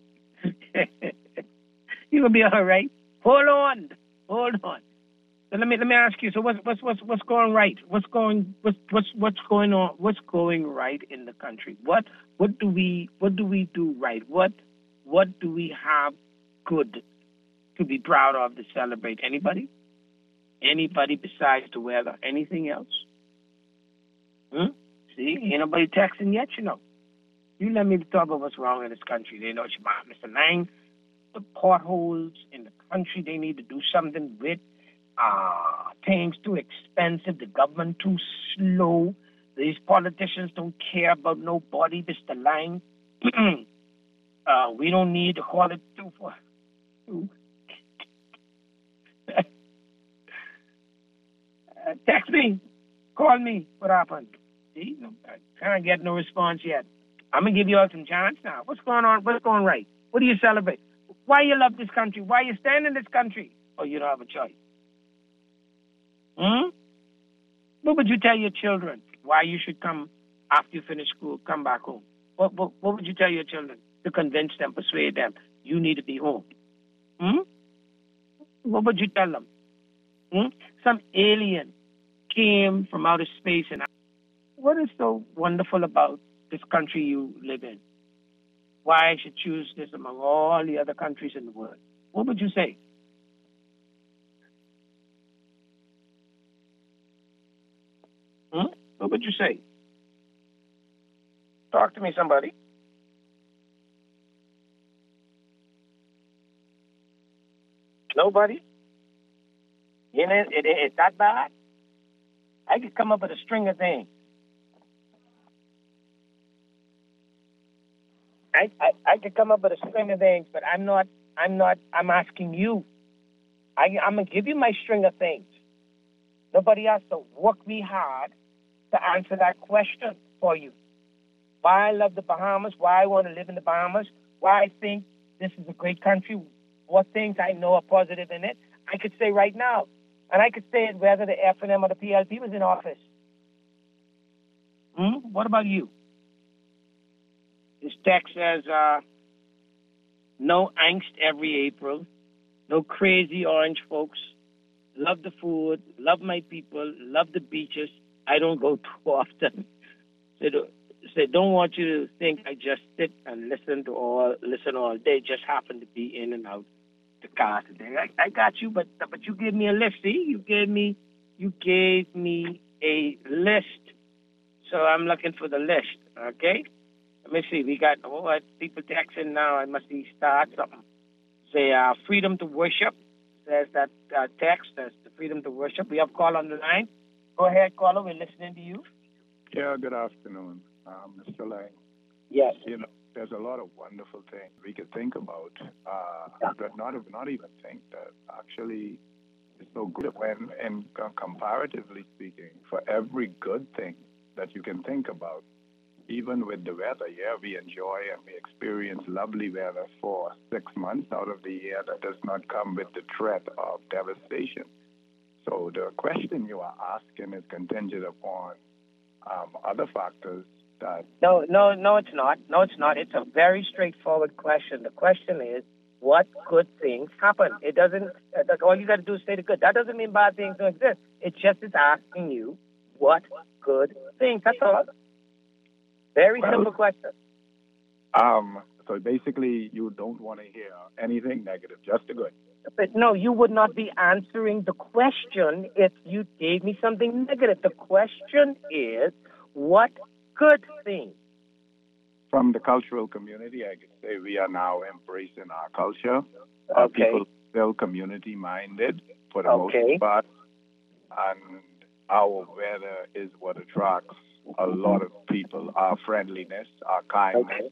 You're gonna be all right. Hold on. So let me ask you. So what's going right? What's going on? What's going right in the country? What do we do right? What do we have good to be proud of, to celebrate? Anybody besides the weather? Anything else? See, ain't nobody texting yet, you know. You let me talk about what's wrong in this country. They know, Mr. Lang, the potholes in the country, they need to do something with. Things too expensive, the government too slow. These politicians don't care about nobody, Mr. Lang. We don't need to call it 242. Text me. Call me. What happened? See? I can't get no response yet. I'm going to give you all some chance now. What's going on? What's going right? What do you celebrate? Why you love this country? Why you stand in this country? Oh, you don't have a choice. What would you tell your children? Why you should come after you finish school, come back home? What would you tell your children to convince them, persuade them, you need to be home? What would you tell them? Some alien came from outer space, and what is so wonderful about this country you live in? Why I should choose this among all the other countries in the world? What would you say? What would you say? Talk to me, somebody. Nobody? It's that bad? I could come up with a string of things. I could come up with a string of things, but I'm asking you. I'm going to give you my string of things. Nobody has to work me hard to answer that question for you. Why I love the Bahamas, why I want to live in the Bahamas, why I think this is a great country, what things I know are positive in it, I could say right now. And I could say it whether the FNM or the PLP was in office. What about you? This text says, no angst every April. No crazy orange folks. Love the food. Love my people. Love the beaches. I don't go too often. So don't want you to think I just sit and listen all day. Just happen to be in and out the car today. I got you, but you gave me a list. See, you gave me a list. So I'm looking for the list. Okay. Let me see. We got people texting now. I must start something. Say freedom to worship. Says that text. That's the freedom to worship. We have call on the line. Go ahead, caller. We're listening to you. Yeah. Good afternoon, Mr. Lang. Yes. There's a lot of wonderful things we could think about, but not even think that actually is so good when, and comparatively speaking, for every good thing that you can think about, even with the weather, we enjoy and we experience lovely weather for 6 months out of the year that does not come with the threat of devastation. So the question you are asking is contingent upon other factors that... No, it's not. No, it's not. It's a very straightforward question. The question is, what good things happen? It doesn't, all you got to do is say the good. That doesn't mean bad things don't exist. It just is asking you, what good things? That's all. Very simple question. So basically, you don't want to hear anything negative, just the good. But no, you would not be answering the question if you gave me something negative. The question is, what good thing? From the cultural community, I could say we are now embracing our culture. Our people still community-minded for the most part. And our weather is what attracts a lot of people. Our friendliness, our kindness.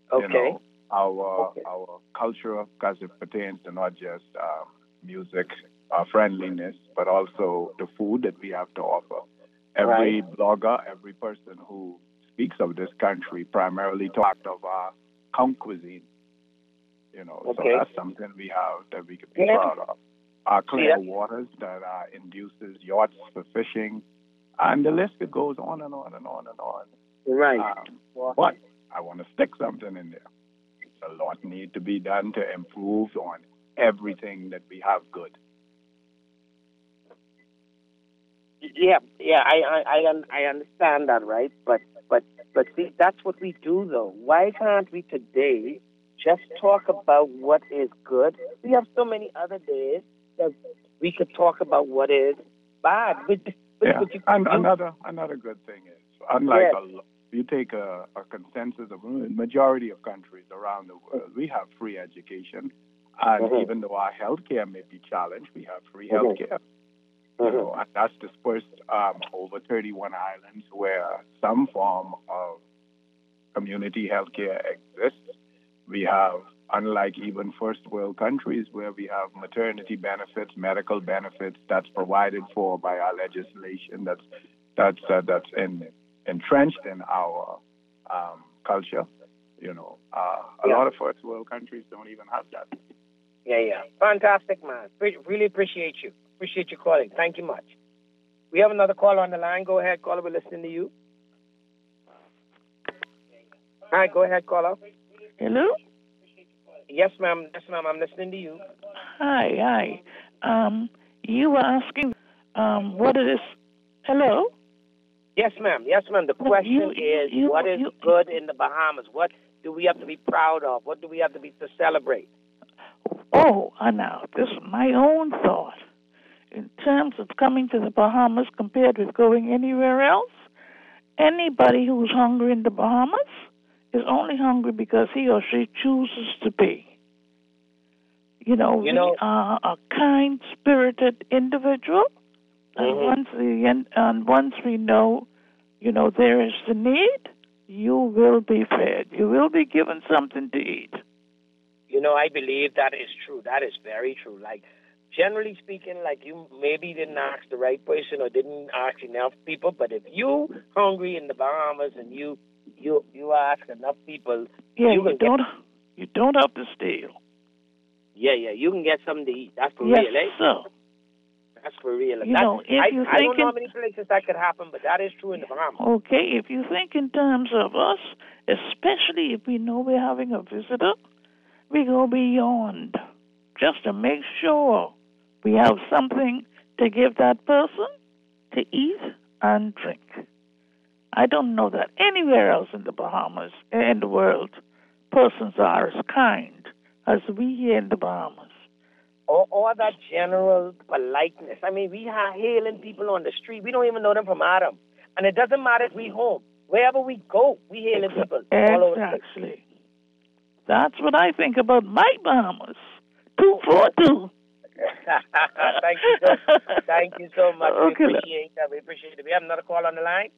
Our culture, because it pertains to not just music, our friendliness, but also the food that we have to offer. Every blogger, every person who speaks of this country primarily talked of our conch cuisine. So that's something we have that we could be proud of. Our clear waters that induces yachts for fishing, and the list it goes on and on and on and on. Right. But I want to stick something in there. A lot need to be done to improve on everything that we have good. Yeah, I understand that, right? But see, that's what we do, though. Why can't we today just talk about what is good? We have so many other days that we could talk about what is bad. Another good thing is, unlike you take a consensus of the majority of countries around the world, we have free education. And even though our healthcare may be challenged, we have free healthcare. And that's dispersed over 31 islands where some form of community healthcare exists. We have, unlike even first world countries, where we have maternity benefits, medical benefits that's provided for by our legislation that's entrenched in our culture. A lot of first world countries don't even have that. Yeah. Fantastic, man. Really appreciate you. Appreciate you calling. Thank you much. We have another caller on the line. Go ahead, caller. We're listening to you. All right, go ahead, caller. Hello? Yes, ma'am. I'm listening to you. Hi. You were asking what it is. Hello? Yes, ma'am. The question is, what is good in the Bahamas? What do we have to be proud of? What do we have to celebrate? Oh, now, this is my own thought. In terms of coming to the Bahamas compared with going anywhere else, anybody who's hungry in the Bahamas is only hungry because he or she chooses to be. We are a kind-spirited individual, and once we know, there is the need, you will be fed. You will be given something to eat. I believe that is true. That is very true. Like, generally speaking, like, you maybe didn't ask the right person or didn't ask enough people, but if you hungry in the Bahamas and you ask enough people, you don't have to steal. Yeah, you can get something to eat. That's for real, eh? So. That's for real. I don't know how many places that could happen, but that is true in the Bahamas. Okay, if you think in terms of us, especially if we know we're having a visitor, we go beyond just to make sure we have something to give that person to eat and drink. I don't know that anywhere else in the Bahamas, in the world, persons are as kind as we here in the Bahamas. Or that general politeness. I mean, we are hailing people on the street. We don't even know them from Adam. And it doesn't matter if we home. Wherever we go, we hailing people all over the place. Exactly. That's what I think about my Bahamas. 242. Thank you so much. Okay. We appreciate that. We appreciate it. We have another call on the line.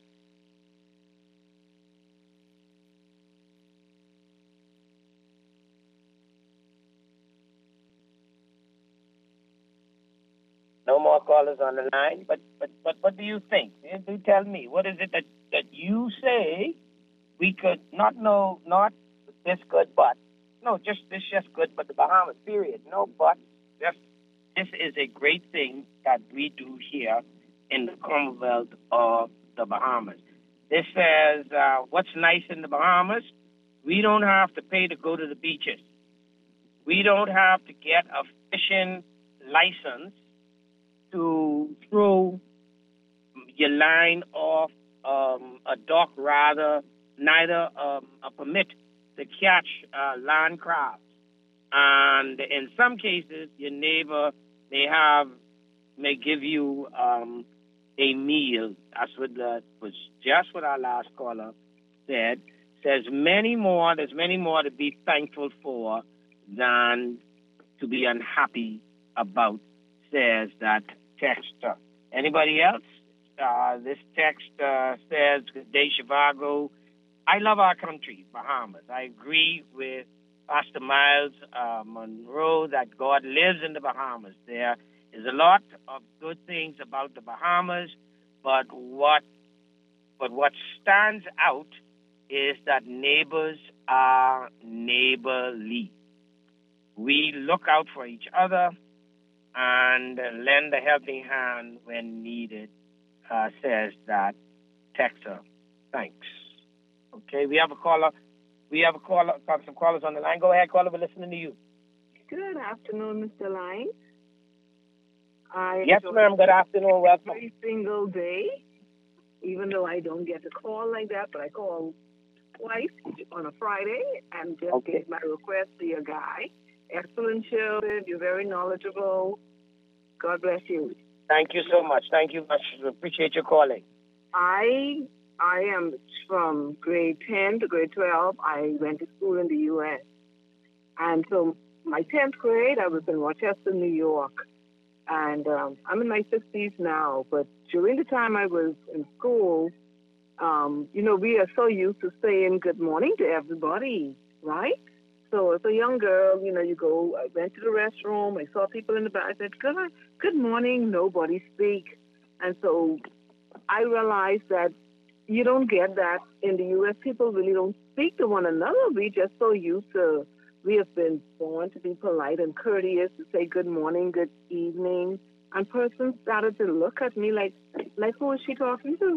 No more callers on the line. But what do you think? Do tell me. What is it that you say we could not this good, but no, just good, but the Bahamas, period. No, but this is a great thing that we do here in the Commonwealth of the Bahamas. This says what's nice in the Bahamas, we don't have to pay to go to the beaches. We don't have to get a fishing license to throw your line off a dock, rather, neither a permit to catch land crabs. And in some cases, your neighbor may give you a meal. That's what was just what our last caller said. There's many more to be thankful for than to be unhappy about, says that texter. Anybody else? This text says, good day, Chivago. I love our country, Bahamas. I agree with Pastor Miles Monroe that God lives in the Bahamas. There is a lot of good things about the Bahamas, but what stands out is that neighbors are neighborly. We look out for each other and lend a helping hand when needed, says that texter. Thanks. Okay, we have a caller. Got some callers on the line. Go ahead, caller. We're listening to you. Good afternoon, Mr. Line. Yes, ma'am. Good afternoon. Welcome. Every single day, even though I don't get a call like that, but I call twice on a Friday and just gave my request to your guy. Excellent show. You're very knowledgeable. God bless you. Thank you so much. Thank you much. Appreciate your calling. I am from grade 10 to grade 12. I went to school in the U.S. And so my 10th grade, I was in Rochester, New York. And I'm in my 50s now. But during the time I was in school, we are so used to saying good morning to everybody, right? So as a young girl, I went to the restroom, I saw people in the back, I said, good morning, nobody speak. And so I realized that you don't get that in the U.S. People really don't speak to one another. We just so used to, we have been born to be polite and courteous, to say good morning, good evening. And persons started to look at me like who is she talking to?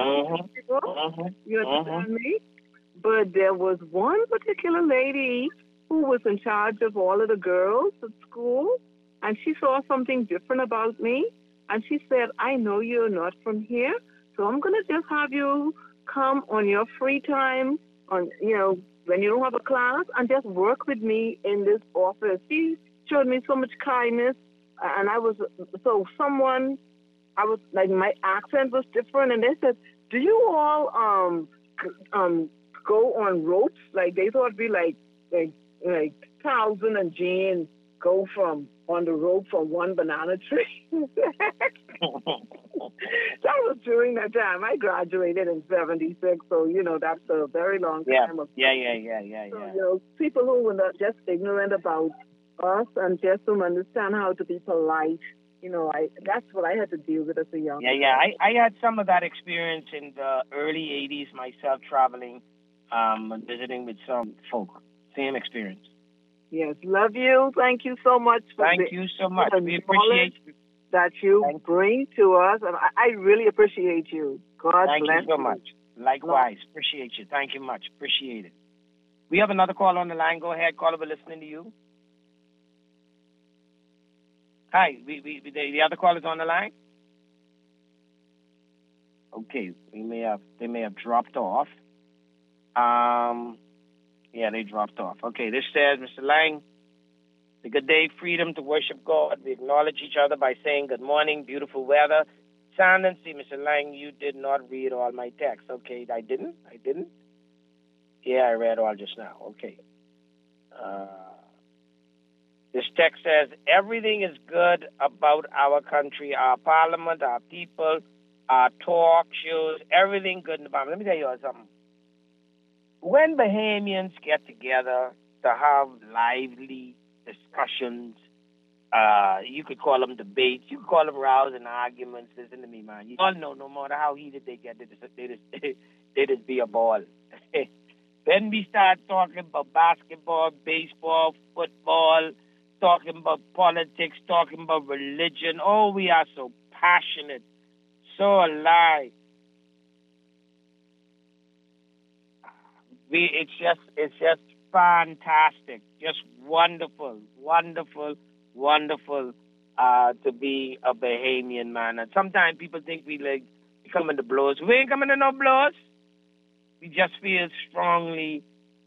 You understand me? But there was one particular lady who was in charge of all of the girls at school, and she saw something different about me, and she said, I know you're not from here, so I'm going to just have you come on your free time, when you don't have a class, and just work with me in this office. She showed me so much kindness, and my accent was different, and they said, do you all go on ropes? Like they thought we like Townsend and Jane go on the rope from one banana tree. That was during that time. I graduated in 76, so that's a very long time ago. So, people who were not just ignorant about us and just don't understand how to be polite. That's what I had to deal with as a young girl. I had some of that experience in the early 80s myself, traveling and visiting with some folk. Same experience. Yes, love you. Thank you so much. Thank you so much. We appreciate you. That you bring to us, and I really appreciate you. God bless you. Thank you so much. Likewise. Appreciate you. Thank you much. Appreciate it. We have another call on the line. Go ahead, caller. We're listening to you. Hi, the other caller's on the line? Okay, they may have dropped off. Yeah, they dropped off. Okay, this says, Mr. Lang, the good day, freedom to worship God. We acknowledge each other by saying good morning, beautiful weather. Silence. Mr. Lang, you did not read all my text. Okay, I didn't? Yeah, I read all just now. Okay. This text says, everything is good about our country, our parliament, our people, our talk shows, everything good in the Bible. Let me tell you all something. When Bahamians get together to have lively discussions, you could call them debates, you could call them rousing arguments. Listen to me, man. You all know no matter how heated they get, they just be a ball. Then we start talking about basketball, baseball, football, talking about politics, talking about religion. Oh, we are so passionate, so alive. It's just fantastic, just wonderful to be a Bahamian, man. And sometimes people think we coming to blows. We ain't coming to no blows. We just feel strongly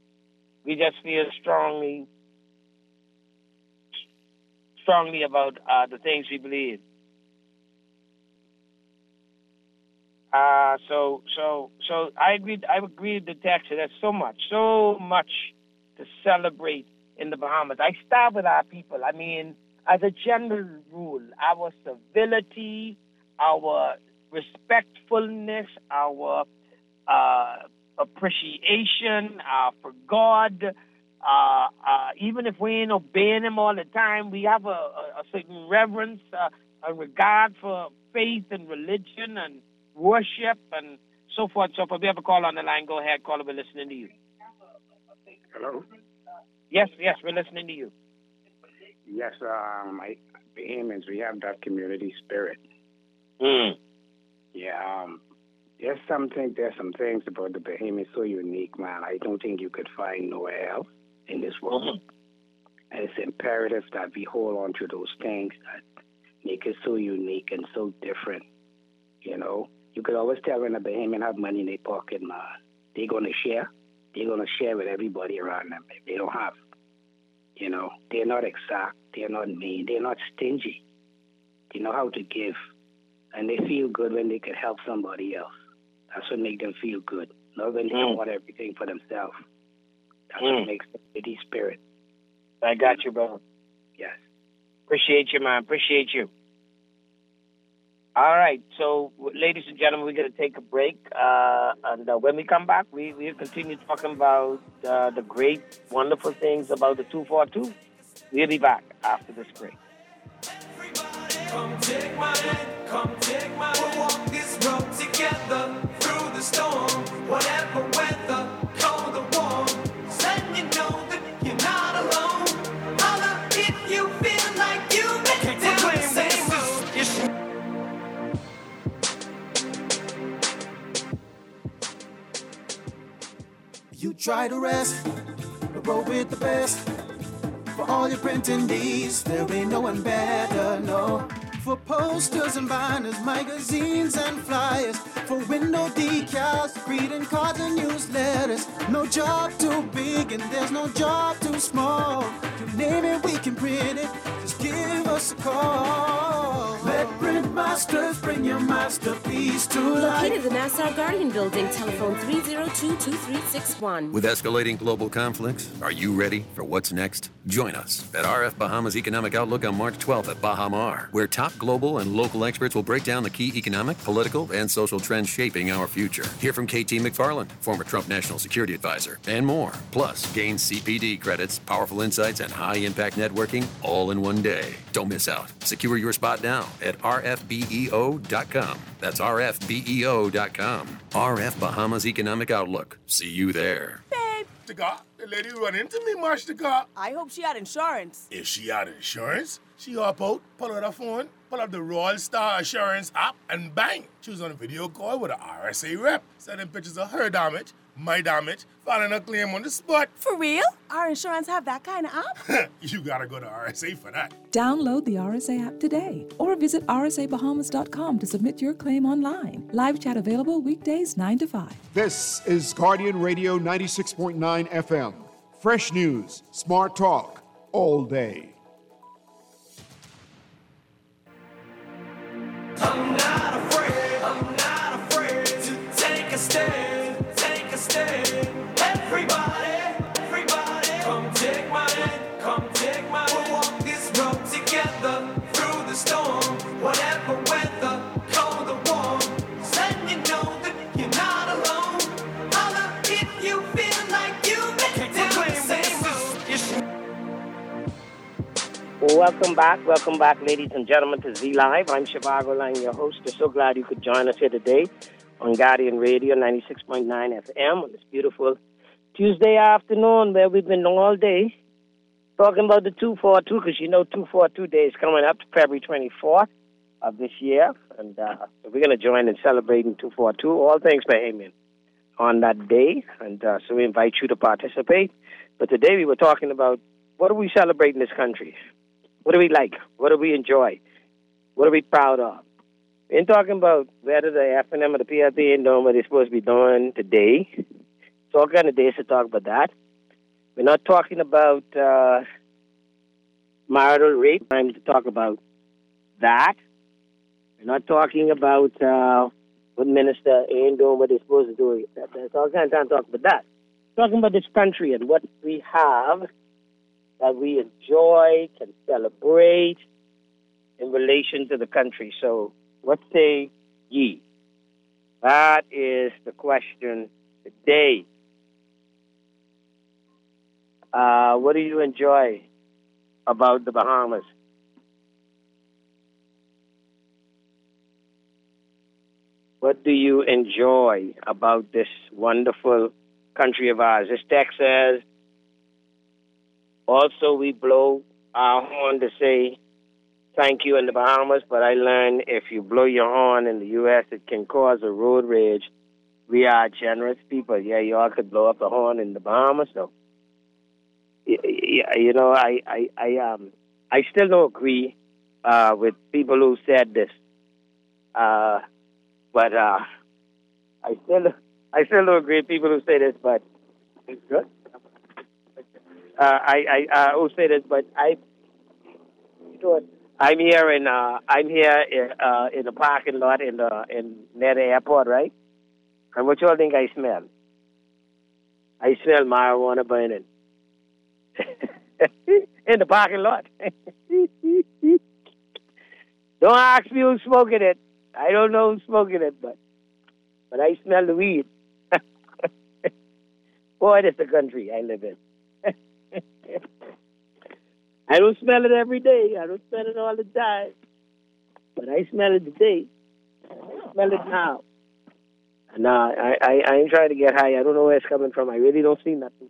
about the things we believe. So I agree with the text. There's so much to celebrate in the Bahamas. I start with our people. I mean, as a general rule, our civility, our respectfulness, our appreciation for God, even if we ain't obeying Him all the time, we have a certain reverence, a regard for faith and religion and worship and so forth. So if we have a call on the line, go ahead, caller, we're listening to you. Hello? Yes, we're listening to you. Yes, Bahamians, we have that community spirit. Yeah, there's some things about the Bahamians so unique, man. I don't think you could find nowhere else in this world. And it's imperative that we hold on to those things that make it so unique and so different. You know, you could always tell when a Bahamian have money in their pocket, man. They're going to share. They're going to share with everybody around them if they don't have. You know, they're not exact. They're not mean. They're not stingy. They know how to give. And they feel good when they can help somebody else. That's what makes them feel good. Not when they want everything for themselves. That's what makes the city spirit. I got you, brother. Yes. Appreciate you, man. Appreciate you. All right. So, ladies and gentlemen, we're going to take a break. And when we come back, we'll continue talking about the great, wonderful things about the 242. We'll be back after this break. Come take my hand, come take my hand. We'll walk this road together through the storm. Whatever weather, cold or warm. Letting you know that you're not alone. Holla if you feel like you make down the same road. You try to rest, but roll with the best. For all your printing needs, there ain't no one better, no. For posters and banners, magazines and flyers. For window decals, greeting cards and newsletters. No job too big and there's no job too small. You name it, we can print it. Just give us a call. Let Printmasters bring your masterpiece to life. Located in the Nassau Guardian Building, telephone 302-2361. With escalating global conflicts, are you ready for what's next? Join us at RF Bahamas Economic Outlook on March 12th at Bahamar, where top global and local experts will break down the key economic, political, and social trends shaping our future. Hear from KT McFarland, former Trump National Security Advisor, and more. Plus, gain CPD credits, powerful insights, and high-impact networking all in one day. Don't miss out. Secure your spot now at rfbeo.com. That's rfbeo.com. RF Bahamas Economic Outlook. See you there. To God. The lady run into me, mash the car. I hope she had insurance. If she had insurance, she hop out, pull out her phone, pull up the Royal Star Assurance app, and bang, she was on a video call with an RSA rep, sending pictures of her damage, my damage, filing a claim on the spot. For real? Our insurance have that kind of app? You gotta go to RSA for that. Download the RSA app today or visit rsabahamas.com to submit your claim online. Live chat available weekdays 9 to 5. This is Guardian Radio 96.9 FM. Fresh news, smart talk, all day. I'm not afraid to take a stand, take a stand. Everybody, come take my hand, come take my hand. We'll walk this road together through the storm, whatever weather, cold or warm. Just letting you know that you're not alone. Holla if you feel like you've been down the same road. Welcome back, ladies and gentlemen, to Z Live. I'm Shivago Lang, your host. We're so glad you could join us here today on Guardian Radio 96.9 FM on this beautiful Tuesday afternoon where we've been all day talking about the 242, because you know 242 Day is coming up, February 24th of this year. And so we're going to join in celebrating 242, all things Bahamian, on that day. And so we invite you to participate. But today we were talking about what do we celebrate in this country? What do we like? What do we enjoy? What are we proud of? We ain't talking about whether the FNM or the PLP ain't doing what they're supposed to be doing today. It's all kind of days to talk about that. We're not talking about marital rape. Time to talk about that. We're not talking about what minister ain't doing what they're supposed to do. That's all kind of time to talk about that. We're talking about this country and what we have that we enjoy, can celebrate in relation to the country. So, what say ye? That is the question today. What do you enjoy about the Bahamas? What do you enjoy about this wonderful country of ours? This text says, also we blow our horn to say thank you in the Bahamas, but I learned if you blow your horn in the U.S., it can cause a road rage. We are generous people. Yeah, you all could blow up the horn in the Bahamas, so. You know, I still don't agree with people who said this, but I still don't agree with people who say this. But it's good. I who say this, but I'm here in the parking lot near the airport, right? And what y'all think I smell? I smell marijuana burning. In the parking lot. Don't ask me who's smoking it. I don't know who's smoking it, but I smell the weed. Boy, that's the country I live in. I don't smell it every day. I don't smell it all the time. But I smell it today. I smell it now. And I ain't trying to get high. I don't know where it's coming from. I really don't see nothing.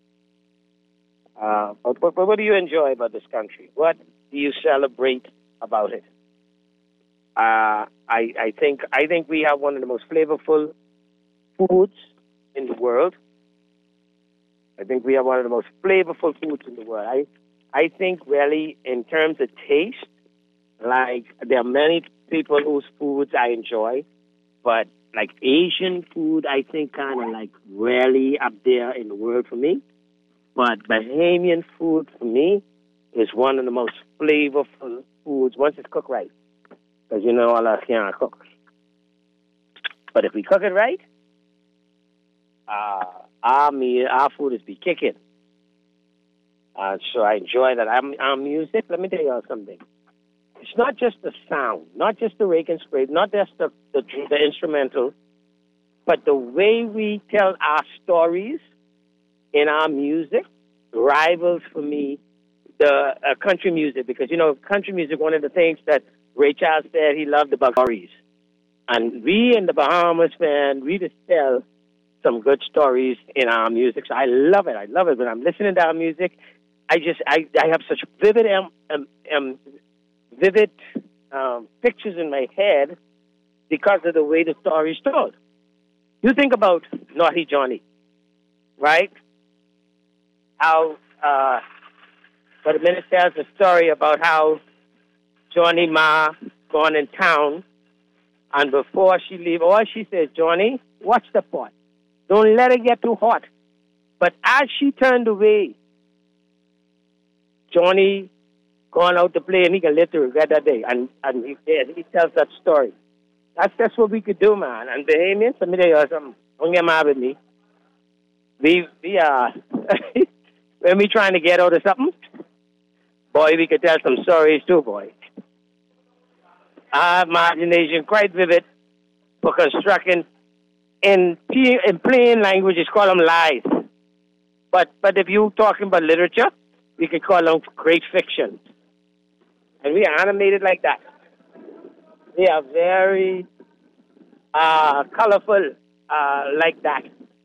But what do you enjoy about this country? What do you celebrate about it? I think we have one of the most flavorful foods in the world. I think we have one of the most flavorful foods in the world. I think really in terms of taste, like there are many people whose foods I enjoy, but like Asian food, I think kind of like really up there in the world for me. But Bahamian food, for me, is one of the most flavorful foods once it's cooked right. Because you know all us can't cook. But if we cook it right, our food is be kicking. So I enjoy that. Our music, let me tell y'all something. It's not just the sound, not just the rake and scrape, not just the instrumental, but the way we tell our stories in our music rivals for me the country music, because you know country music, one of the things that Ray Charles said he loved about stories, and we in the Bahamas, man, we just tell some good stories in our music. So I love it. I love it. When I'm listening to our music, I have such vivid pictures in my head because of the way the story is told. You think about Naughty Johnny, right? How, but the minute tells a story about how Johnny Ma gone in town, and before she leave, all she says, Johnny, watch the pot. Don't let it get too hot. But as she turned away, Johnny gone out to play, and he can live to regret that day. And he tells that story. That's what we could do, man. And Bahamians, somebody or something, don't get mad with me. We when we trying to get out of something, boy, we could tell some stories too, boy. Our imagination quite vivid for constructing in plain language, it's called them lies. But if you talking about literature, we could call them great fiction. And we are animated like that. They are very colorful like that.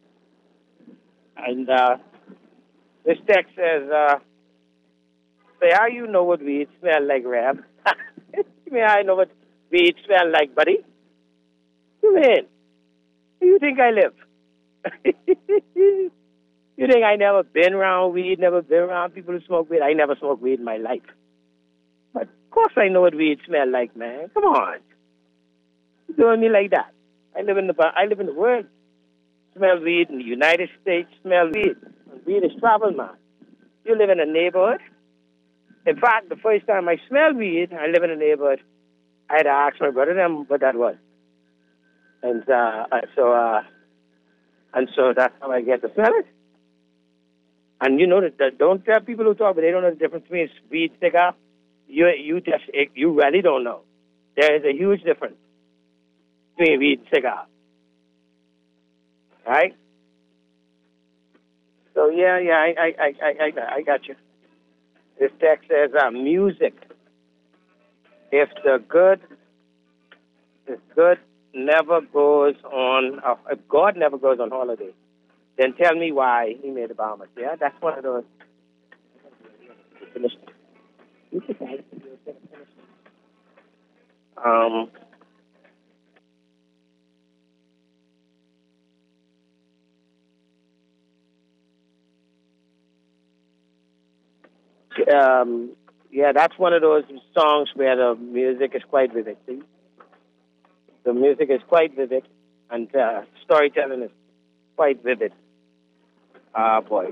And this text says, say, how you know what weed smell like, Rab? May I know what weed smell like, buddy? You mean? You think I live? You think I never been around weed, never been around people who smoke weed? I never smoked weed in my life. But of course I know what weed smell like, man. Come on. You're doing me like that. I live in the world. Smell weed in the United States, smell weed. Weed is travel, man. You live in a neighborhood. In fact, the first time I smelled weed, I live in a neighborhood, I had to ask my brother them what that was. And so that's how I get to smell it. And you know that don't tell people who talk, but they don't know the difference between weed, cigar. You really don't know. There is a huge difference between weed and cigar. Right? So I got you. This text says music. If good never goes on, if God never goes on holiday, then tell me why he made the Bahamas. Yeah, that's one of those. Yeah, that's one of those songs where the music is quite vivid. See? The music is quite vivid, and storytelling is quite vivid. Boy.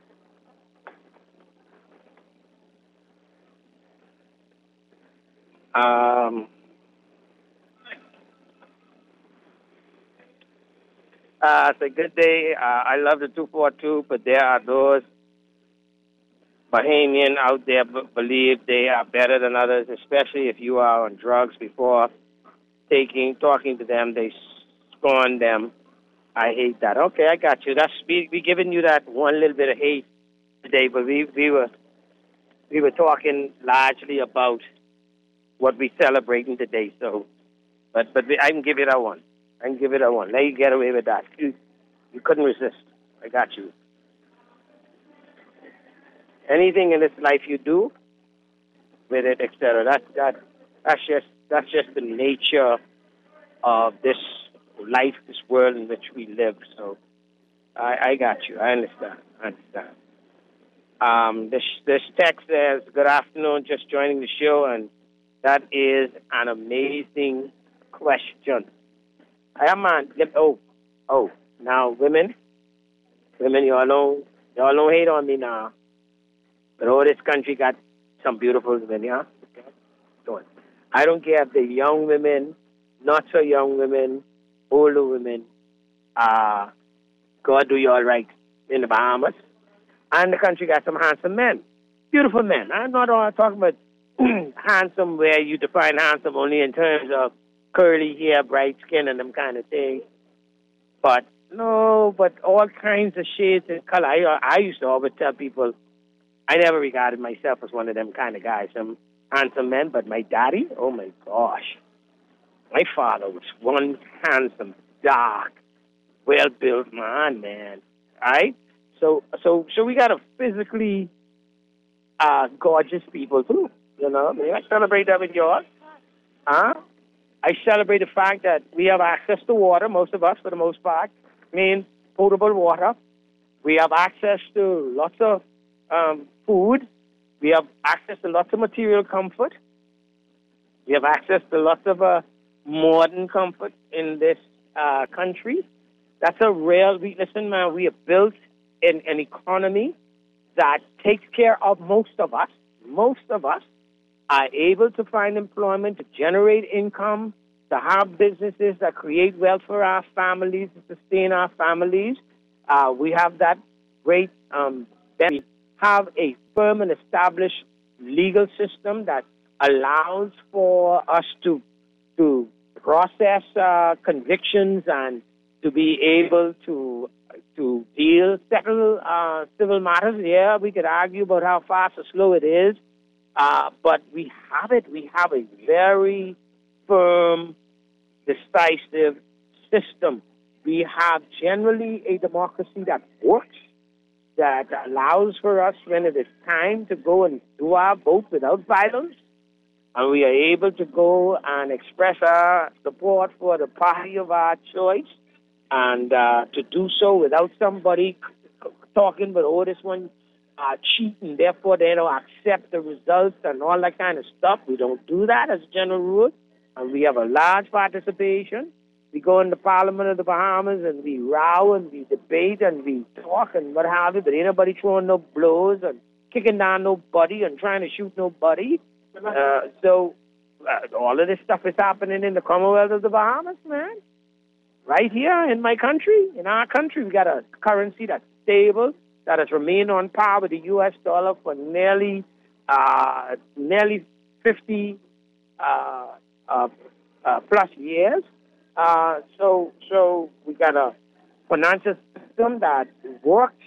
It's a good day. I love the 242, but there are those Bahamian out there believe they are better than others, especially if you are on drugs before talking to them, they scorn them. I hate that. Okay, I got you. We giving you that one little bit of hate today, but we were talking largely about what we celebrating today. So, but I can give you that one. Let you get away with that. You couldn't resist. I got you. Anything in this life you do with it, etc. That's just the nature of this life, this world in which we live. So I got you. I understand. This text says, good afternoon, just joining the show, and that is an amazing question. Now women, y'all don't hate on me now. But this country got some beautiful women, yeah? Okay. I don't care if they're young women, not so young women, older women. God do you all right in the Bahamas. And the country got some handsome men, beautiful men. I'm not talking about handsome where you define handsome only in terms of curly hair, bright skin, and them kind of things. But all kinds of shades and color. I used to always tell people, I never regarded myself as one of them kind of guys, some handsome men, but my daddy, oh my gosh. My father was one handsome, dark, well-built man. Right? So we got a physically gorgeous people too. You know, I celebrate that with y'all. I celebrate the fact that we have access to water, most of us, for the most part. I mean, potable water. We have access to lots of food. We have access to lots of material comfort. We have access to lots of modern comfort in this country. That's a real weakness, man. We have built an economy that takes care of most of us. Most of us are able to find employment, to generate income, to have businesses that create wealth for our families, to sustain our families. We have that great, we have a firm and established legal system that allows for us to process convictions and to be able to settle civil matters. Yeah, we could argue about how fast or slow it is, but we have it. We have a very firm, decisive system. We have generally a democracy that works, that allows for us, when it is time, to go and do our vote without violence. And we are able to go and express our support for the party of our choice, and to do so without somebody talking, but this one cheating, therefore they don't accept the results and all that kind of stuff. We don't do that as a general rule. And we have a large participation. We go in the Parliament of the Bahamas and we row and we debate and we talk and what have you, but ain't nobody throwing no blows and kicking down nobody and trying to shoot nobody. So all of this stuff is happening in the Commonwealth of the Bahamas, man. Right here in my country, in our country, we got a currency that's stable, that has remained on par with the U.S. dollar for nearly 50 plus years. So we got a financial system that works.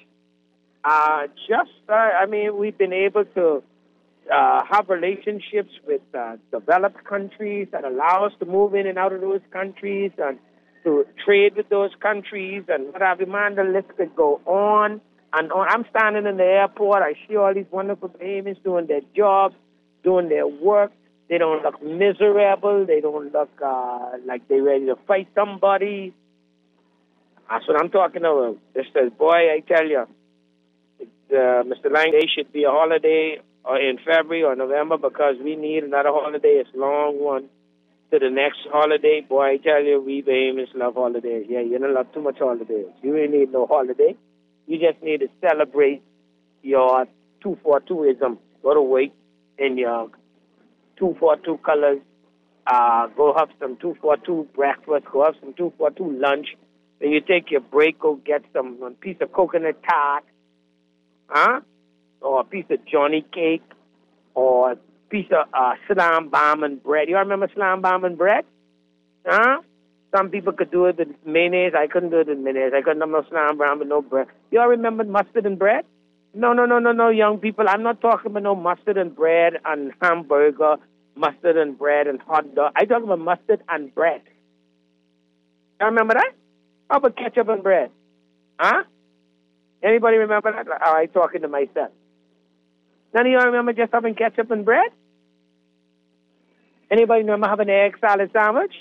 We've been able to have relationships with developed countries that allow us to move in and out of those countries and to trade with those countries and what have you. Man, the list could go on and on. I'm standing in the airport. I see all these wonderful Bahamians doing their jobs, doing their work. They don't look miserable. They don't look like they're ready to fight somebody. That's what I'm talking about. Boy, I tell you, Mr. Lang, they should be a holiday in February or November, because we need another holiday. It's a long one to the next holiday. Boy, I tell you, we Bahamians love holidays. Yeah, you don't love too much holidays. You really need no holiday. You just need to celebrate your 242ism. Go to work in your 242 colors. Go have some 242 breakfast. Go have some 242 lunch. Then you take your break. Go get a piece of coconut tart, or a piece of Johnny cake, or a piece of slam almond bread. You all remember slam almond bread? Some people could do it with mayonnaise. I couldn't do it with mayonnaise. I couldn't have no slam almond with no bread. You all remember mustard and bread? No, young people. I'm not talking about no mustard and bread and hamburger, mustard and bread and hot dog. I'm talking about mustard and bread. You remember that? How about ketchup and bread? Anybody remember that? Oh, I'm talking to myself. None of y'all remember just having ketchup and bread? Anybody remember having an egg salad sandwich?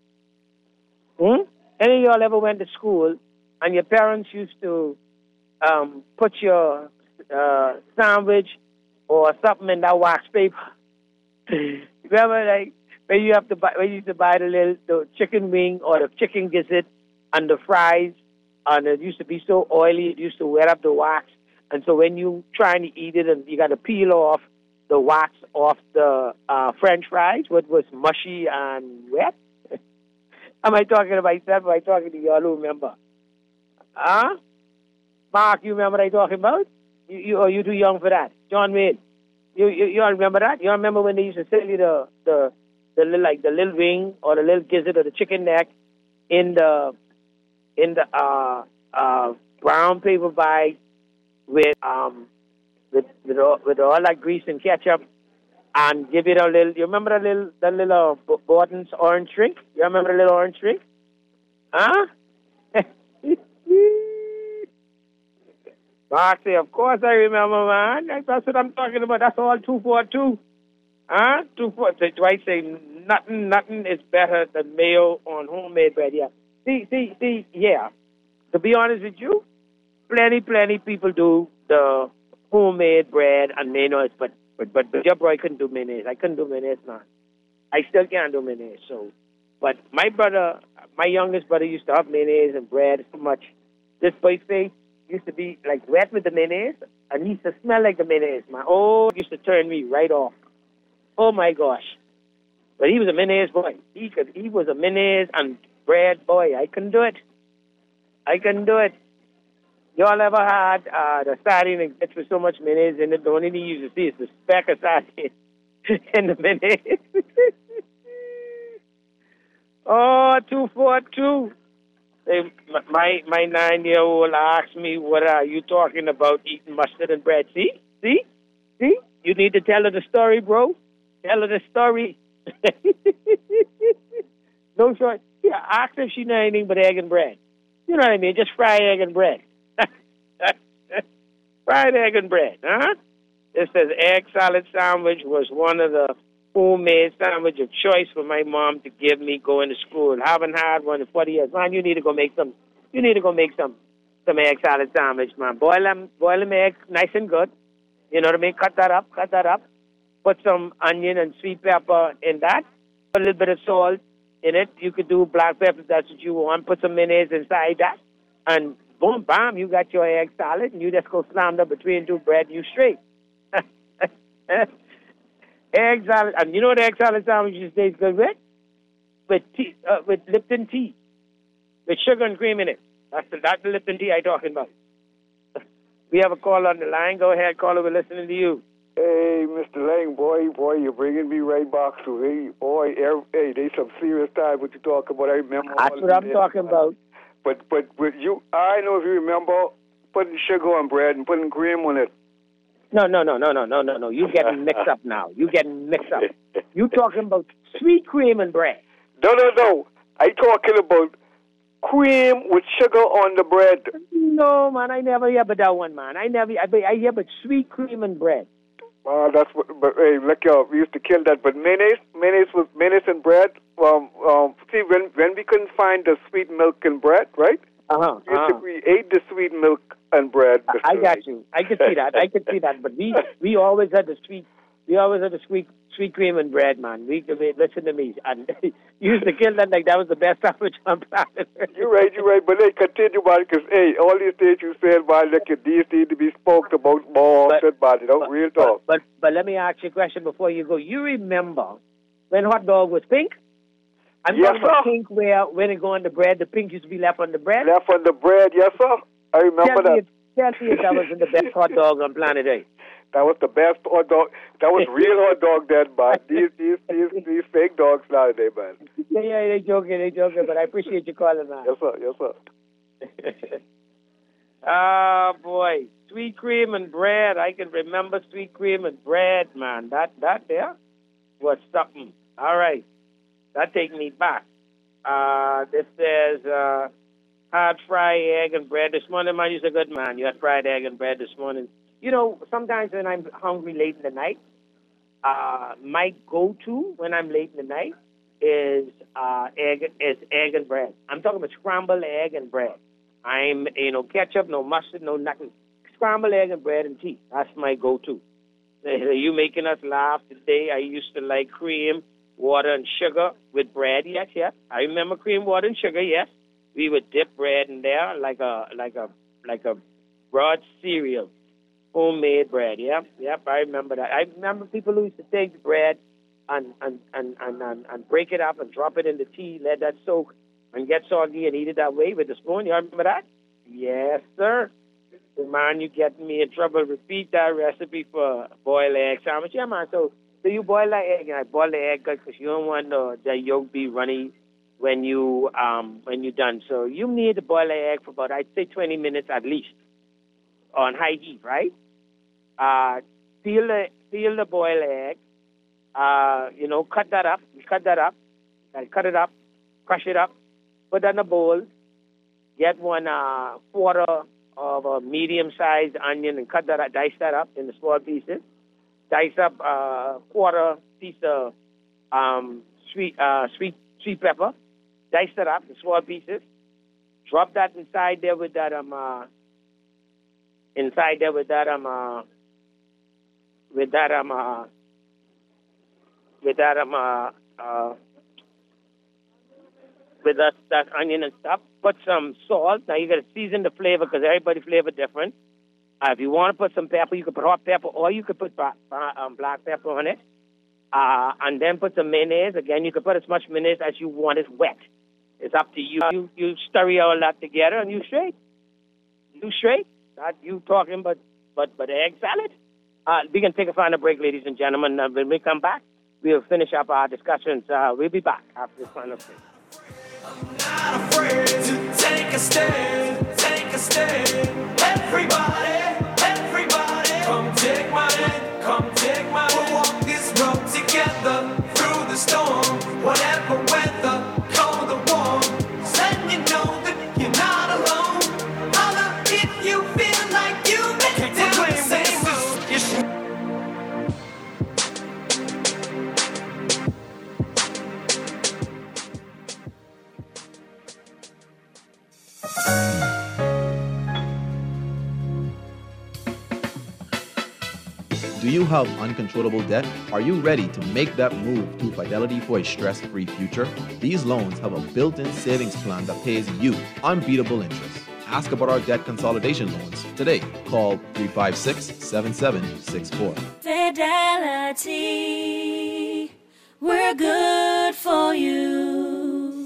Any of y'all ever went to school and your parents used to put your sandwich or something in that wax paper? Remember, like, when you used to buy the chicken wing or the chicken gizzard and the fries, and it used to be so oily, it used to wet up the wax. And so when you trying to eat it, and you got to peel off the wax off the French fries, which was mushy and wet. Am I talking to myself? Am I talking to y'all who remember? Mark, you remember what I'm talking about? You too young for that. John Wayne, you all remember that? You all remember when they used to sell you the little wing or the little gizzard or the chicken neck in the brown paper bag with all that grease and ketchup, and give it a little. You remember the little Borden's orange drink? You remember the little orange drink? Marcy, of course I remember, man. That's what I'm talking about. That's all 242. Huh? 242. Twice say nothing is better than mayo on homemade bread. Yeah. See, yeah. To be honest with you, plenty people do the homemade bread and mayonnaise, but your boy couldn't do mayonnaise. I couldn't do mayonnaise, man. I still can't do mayonnaise. So, but my youngest brother used to have mayonnaise and bread so much. This boy's face used to be like wet with the mayonnaise, and he used to smell like the mayonnaise, man. Oh, it used to turn me right off. Oh my gosh. But he was a mayonnaise boy. He was a mayonnaise and bread boy. I couldn't do it. Y'all ever had the sardine and grits with so much mayonnaise in it? The only thing you used to see is the speck of sardine in the mayonnaise. Oh, 242. My 9-year-old asked me, what are you talking about eating mustard and bread? See? You need to tell her the story, bro. Tell her the story. No choice. Yeah, ask if she know anything but egg and bread. You know what I mean? Just fried egg and bread. Fried egg and bread, huh? It says egg salad sandwich was one of the homemade sandwich of choice for my mom to give me going to school. Haven't had one in 40 years. Man, you need to go make some. You need to go make some egg salad sandwich, man. Boil them eggs nice and good. You know what I mean? Cut that up. Put some onion and sweet pepper in that. Put a little bit of salt in it. You could do black pepper if that's what you want. Put some mayonnaise inside that. And boom, bam, you got your egg salad. And you just go slam them between two bread and you straight. Egg salad. And you know what egg salad sandwich tastes good with? With tea, with Lipton tea. With sugar and cream in it. That's the Lipton tea I'm talking about. We have a call on the line. Go ahead, caller. We're listening to you. Hey, Mr. Lang, boy, you're bringing me right back to, there's some serious time what you talking about. I remember. That's what I'm talking about. But with you, I know if you remember putting sugar on bread and putting cream on it. No. You getting mixed up now. You talking about sweet cream and bread. No. I talking about cream with sugar on the bread. No, man, I never hear about that one, man. I hear about sweet cream and bread. That's what. But hey, look, we used to kill that. But mayonnaise and bread. See, when we couldn't find the sweet milk and bread, right? We ate the sweet milk and bread. I got you. I could see that. But we always had the sweet. We always had the sweet cream and bread, man. Listen to me. And you used to kill that like that was the best sandwich on planet Earth. You're right. But hey, continue, man, because hey, all these things you said, man, look, these need to be spoke about more often, man. Real talk. But let me ask you a question before you go. You remember when hot dog was pink? I'm talking about pink where when it go on the bread, the pink used to be left on the bread. Left on the bread, yes, sir. I remember that. Tell me if that wasn't the best hot dog on planet Earth. That was the best hot dog. That was real hot dog then, man. These fake dogs nowadays, man. Yeah, they joking, but I appreciate you calling, man. Yes, sir. Oh, boy. Sweet cream and bread. I can remember sweet cream and bread, man. That there was something. All right. That take me back. This says, had fried egg and bread this morning. Man, you're a good man. You had fried egg and bread this morning. You know, sometimes when I'm hungry late in the night, my go-to when I'm late in the night is egg and bread. I'm talking about scrambled egg and bread. I'm, ketchup, no mustard, no nothing. Scrambled egg and bread and tea. That's my go-to. You making us laugh today. I used to like cream, water, and sugar with bread. Yes. I remember cream, water, and sugar. Yes. We would dip bread in there like a broad cereal. Homemade bread, yep, I remember that. I remember people who used to take the bread and break it up and drop it in the tea, let that soak, and get soggy and eat it that way with a spoon. You remember that? Yes, sir. Man, you getting me in trouble. Repeat that recipe for boiled egg sandwich. Yeah, man. So you boil that egg, and I boil the egg because you don't want the yolk be runny when you done. So you need to boil the egg for about, I'd say, 20 minutes at least. On high heat, right? Peel the boiled egg. Cut that up. Cut it up. Crush it up. Put that in a bowl. Get 1/4 a medium-sized onion and dice that up into small pieces. Dice up a quarter piece of sweet pepper. Dice that up in small pieces. Drop that inside there with that onion and stuff. Put some salt. Now you got to season the flavor because everybody flavor different. If you want to put some pepper, you can put hot pepper or you could put black pepper on it. And then put some mayonnaise. Again, you can put as much mayonnaise as you want. It's wet. It's up to you. You stir all that together and you straight. You straight. Not you talking, but egg salad. We can take a final break, ladies and gentlemen. When we come back, we'll finish up our discussions. We'll be back after this final break. Not afraid to take a stand, take a stand. Everybody, come take my hand, come take my hand. We'll walk this road together through the storm, whatever weather, cold or warm. Letting you know that you're not alone. Holla if you feel like you've been down the same road. Do you have uncontrollable debt? Are you ready to make that move to Fidelity for a stress-free future? These loans have a built-in savings plan that pays you unbeatable interest. Ask about our debt consolidation loans today. Call 356-7764. Fidelity, we're good for you.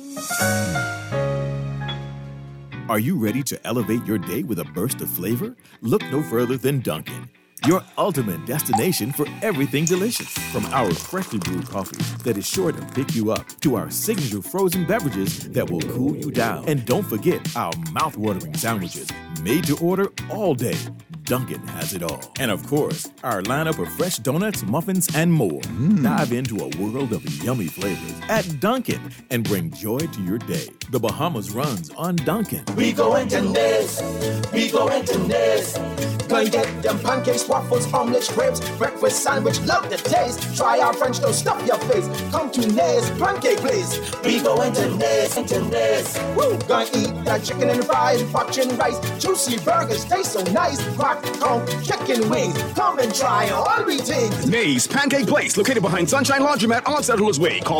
Are you ready to elevate your day with a burst of flavor? Look no further than Dunkin', your ultimate destination for everything delicious. From our freshly brewed coffee that is sure to pick you up, to our signature frozen beverages that will cool you down. And don't forget our mouth-watering sandwiches, made to order all day. Dunkin' has it all. And of course, our lineup of fresh donuts, muffins, and more. Dive into a world of yummy flavors at Dunkin' and bring joy to your day. The Bahamas runs on Dunkin'. We go into this, we go into this. Go and get them pancakes, waffles, omelets, crepes, breakfast sandwich, love the taste. Try our French toast, stuff your face. Come to Nez Pancake Place. We go into Nez, Woo! Go and eat that chicken and fries, fortune rice, juicy burgers, taste so nice. Rock, corn, chicken wings, come and try all we things. Nez Pancake Place, located behind Sunshine Laundromat on Settlers Way. Call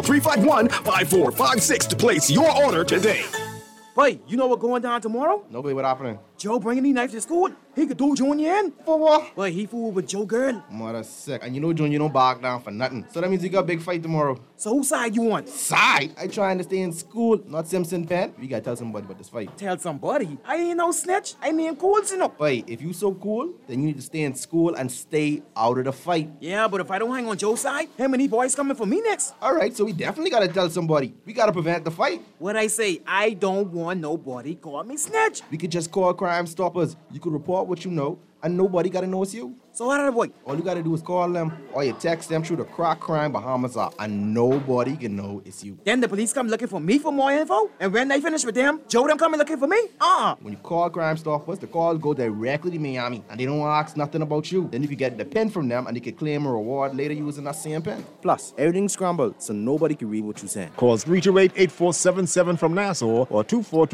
351-5456 to place your order today. Boy, you know what's going down tomorrow? No, boy, what happening? Joe bringing these knives to school. He could do Junior in. For what? Boy, he fooled with Joe girl. Mother sick. And you know Junior don't back down for nothing. So that means you got a big fight tomorrow. So whose side you on? Side? I trying to stay in school, not Simpson Pen. We gotta tell somebody about this fight. Tell somebody? I ain't no snitch. I mean cool, you know. Boy, if you so cool, then you need to stay in school and stay out of the fight. Yeah, but if I don't hang on Joe's side, him and these boys coming for me next. All right, so we definitely gotta tell somebody. We gotta prevent the fight. What I say, I don't want nobody call me snitch. We could just call Crime Stoppers. You could report what you know, and nobody gotta know it's you. So how did it work? All you gotta do is call them, or you text them through the Crack Crime Bahamas app, and nobody can know it's you. Then the police come looking for me for more info, and when they finish with them, Joe them coming looking for me? When you call Crime Stoppers, the calls go directly to Miami, and they don't ask nothing about you. Then you can get the pen from them, and you can claim a reward later using that same pen. Plus, everything's scrambled, so nobody can read what you're saying. Call 328-8477 from Nassau, or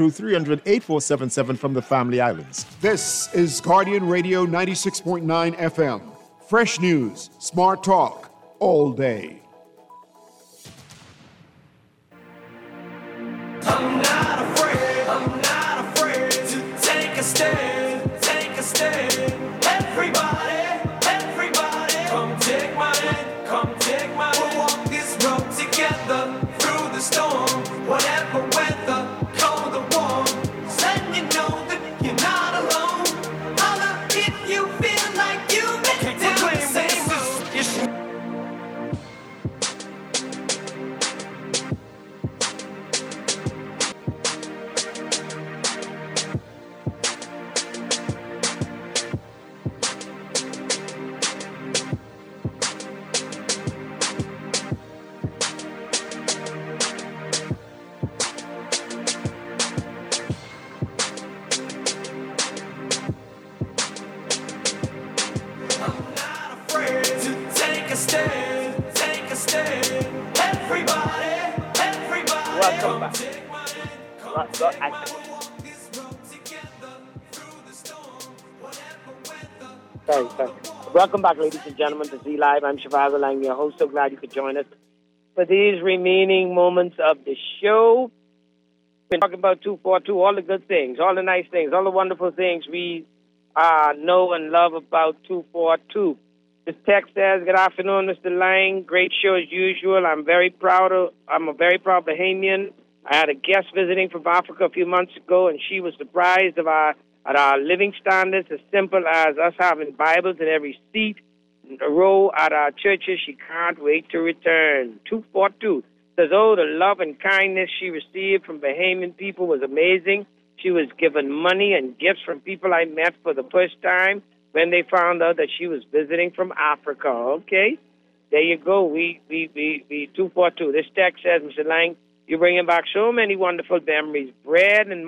242-300-8477 from the Family Islands. This is Guardian Radio 96.9 FM. Fresh news, smart talk, all day. I'm not afraid to take a stand, take a stand. Everybody, come take my hand, come take my hand. We'll walk this road together through the storm, whatever weather, cold or warm. Letting you know that you're not alone. Holla if you feel like you've been down the same road. Welcome back. Sorry. Welcome back, ladies and gentlemen, to Z Live. I'm Shivago Lang, your host. So glad you could join us for these remaining moments of the show. We're talking about 242, all the good things, all the nice things, all the wonderful things we know and love about 242. This text says, good afternoon, Mr. Lang. Great show as usual. I'm a very proud Bahamian. I had a guest visiting from Africa a few months ago, and she was surprised at our living standards, as simple as us having Bibles in every seat, a row at our churches. She can't wait to return. 242 says, oh, the love and kindness she received from Bahamian people was amazing. She was given money and gifts from people I met for the first time when they found out that she was visiting from Africa. Okay, there you go. We 242. This text says, Mr. Lang, you're bringing back so many wonderful memories. Bread and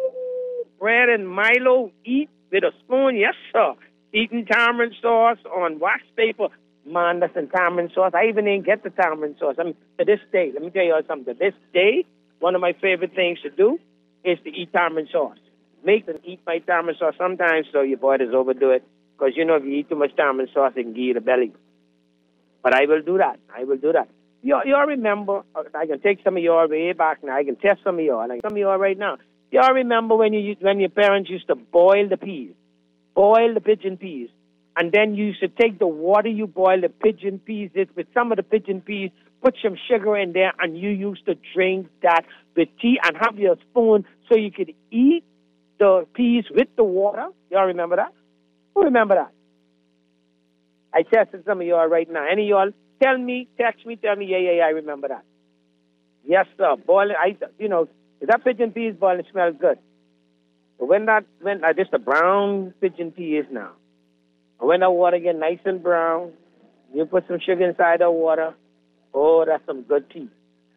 Milo, eat with a spoon. Yes, sir. Eating tamarind sauce on wax paper. Man, listen, tamarind sauce. I even didn't get the tamarind sauce. I mean, to this day, let me tell you all something. To this day, one of my favorite things to do is to eat tamarind sauce. Make and eat my tamarind sauce sometimes, so your boy does overdo it. Because, you know, if you eat too much tamarind sauce, it can give you the belly. But I will do that. You all remember, I can take some of y'all way back now. I can test some of y'all. Like some of y'all right now. Y'all remember when your parents used to boil the peas, boil the pigeon peas, and then you used to take the water you boil the pigeon peas with some of the pigeon peas, put some sugar in there, and you used to drink that with tea and have your spoon so you could eat the peas with the water. Y'all remember that? Who remember that? I tested some of y'all right now. Any of y'all? Tell me, text me, tell me, yeah, I remember that. Yes, sir. Boiling, if that pigeon pea is boiling, it smells good. But when just the brown pigeon pea is now. And when that water get nice and brown, you put some sugar inside the water. Oh, that's some good tea.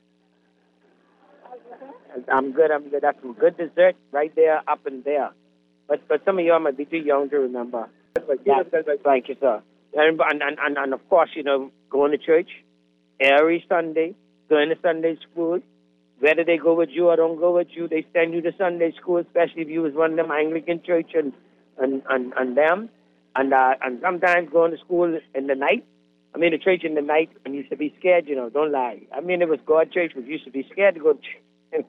I'm good. That's some good dessert right there, up and there. But some of y'all might be too young to remember. Thank you, sir. And of course, going to church every Sunday, going to Sunday school. Whether they go with you or don't go with you, they send you to Sunday school, especially if you was one of them Anglican church and them. And sometimes going to school in the night. The church in the night, and you used to be scared, don't lie. It was God church, but you used to be scared to go to church.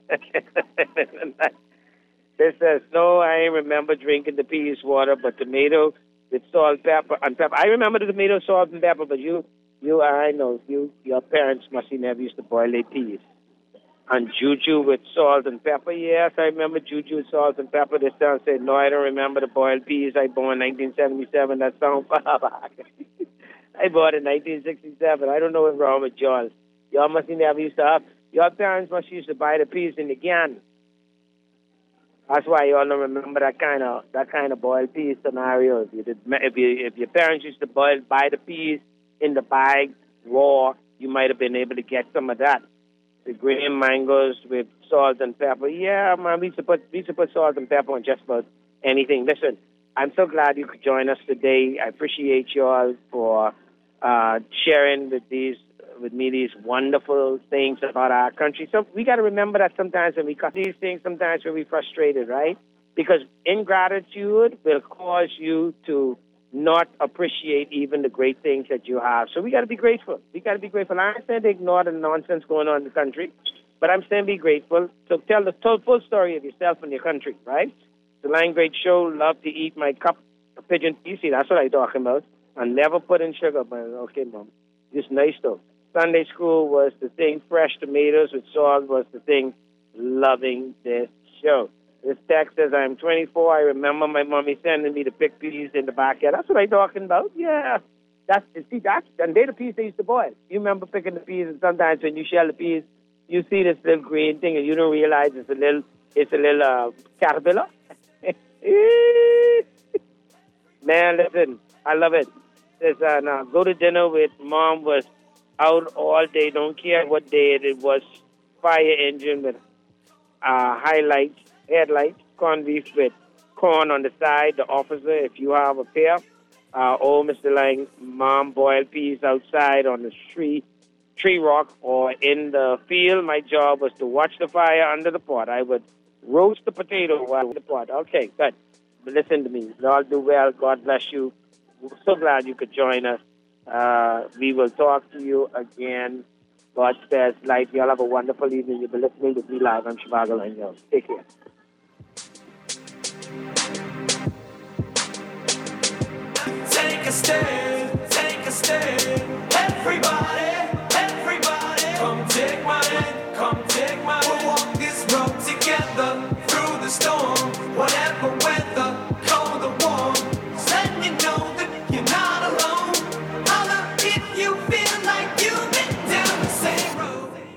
This says, no, I ain't remember drinking the peas water, but tomato with salt, pepper, and pepper. I remember the tomato, salt, and pepper, but your parents must have never used to boil their peas. And juju with salt and pepper. Yes, I remember juju with salt and pepper. This town said, no, I don't remember the boiled peas. I born in 1977. That sounds far back. I bought in 1967. I don't know what's wrong with y'all. Y'all must have never used to have. Your parents must used to buy the peas in the can. That's why y'all don't remember that kind of boiled peas scenario. If your parents used to buy the peas in the bag raw, you might have been able to get some of that. The green mangoes with salt and pepper. Yeah, man, we used to put salt and pepper on just about anything. Listen, I'm so glad you could join us today. I appreciate you all for sharing with me these wonderful things about our country. So we got to remember that sometimes when we cut these things, sometimes we're frustrated, right? Because ingratitude will cause you to not appreciate even the great things that you have. So we got to be grateful. I'm not saying to ignore the nonsense going on in the country, but I'm saying be grateful. So tell the full story of yourself and your country, right? The Lang Great Show, love to eat my cup of pigeon pea. See, that's what I'm talking about. I never put in sugar, but okay, Mom. Just nice, though. Sunday school was the thing. Fresh tomatoes with salt was the thing. Loving this show. This text says, I'm 24. I remember my mommy sending me to pick peas in the backyard. That's what I'm talking about. Yeah. And they're the peas they used to boil. You remember picking the peas, and sometimes when you shell the peas, you see this little green thing, and you don't realize it's a little caterpillar. Man, listen, I love it. Says, now go to dinner with Mom was out all day. Don't care what day it was. Fire engine with headlights, corned beef with corn on the side. The officer, if you have a pair. Old Mr. Lang, Mom boiled peas outside on the street. tree rock or in the field, my job was to watch the fire under the pot. I would roast the potato while in the pot. Okay, good. But listen to me. You all do well. God bless you. We're so glad you could join us. We will talk to you again. God says life. Y'all have a wonderful evening. You've been listening to Me Live. I'm Shivago and y'all. Take care. Take a stand, take a stand. Everybody, everybody, come take my hand, come take my hand. We'll walk this road together through the storm, whatever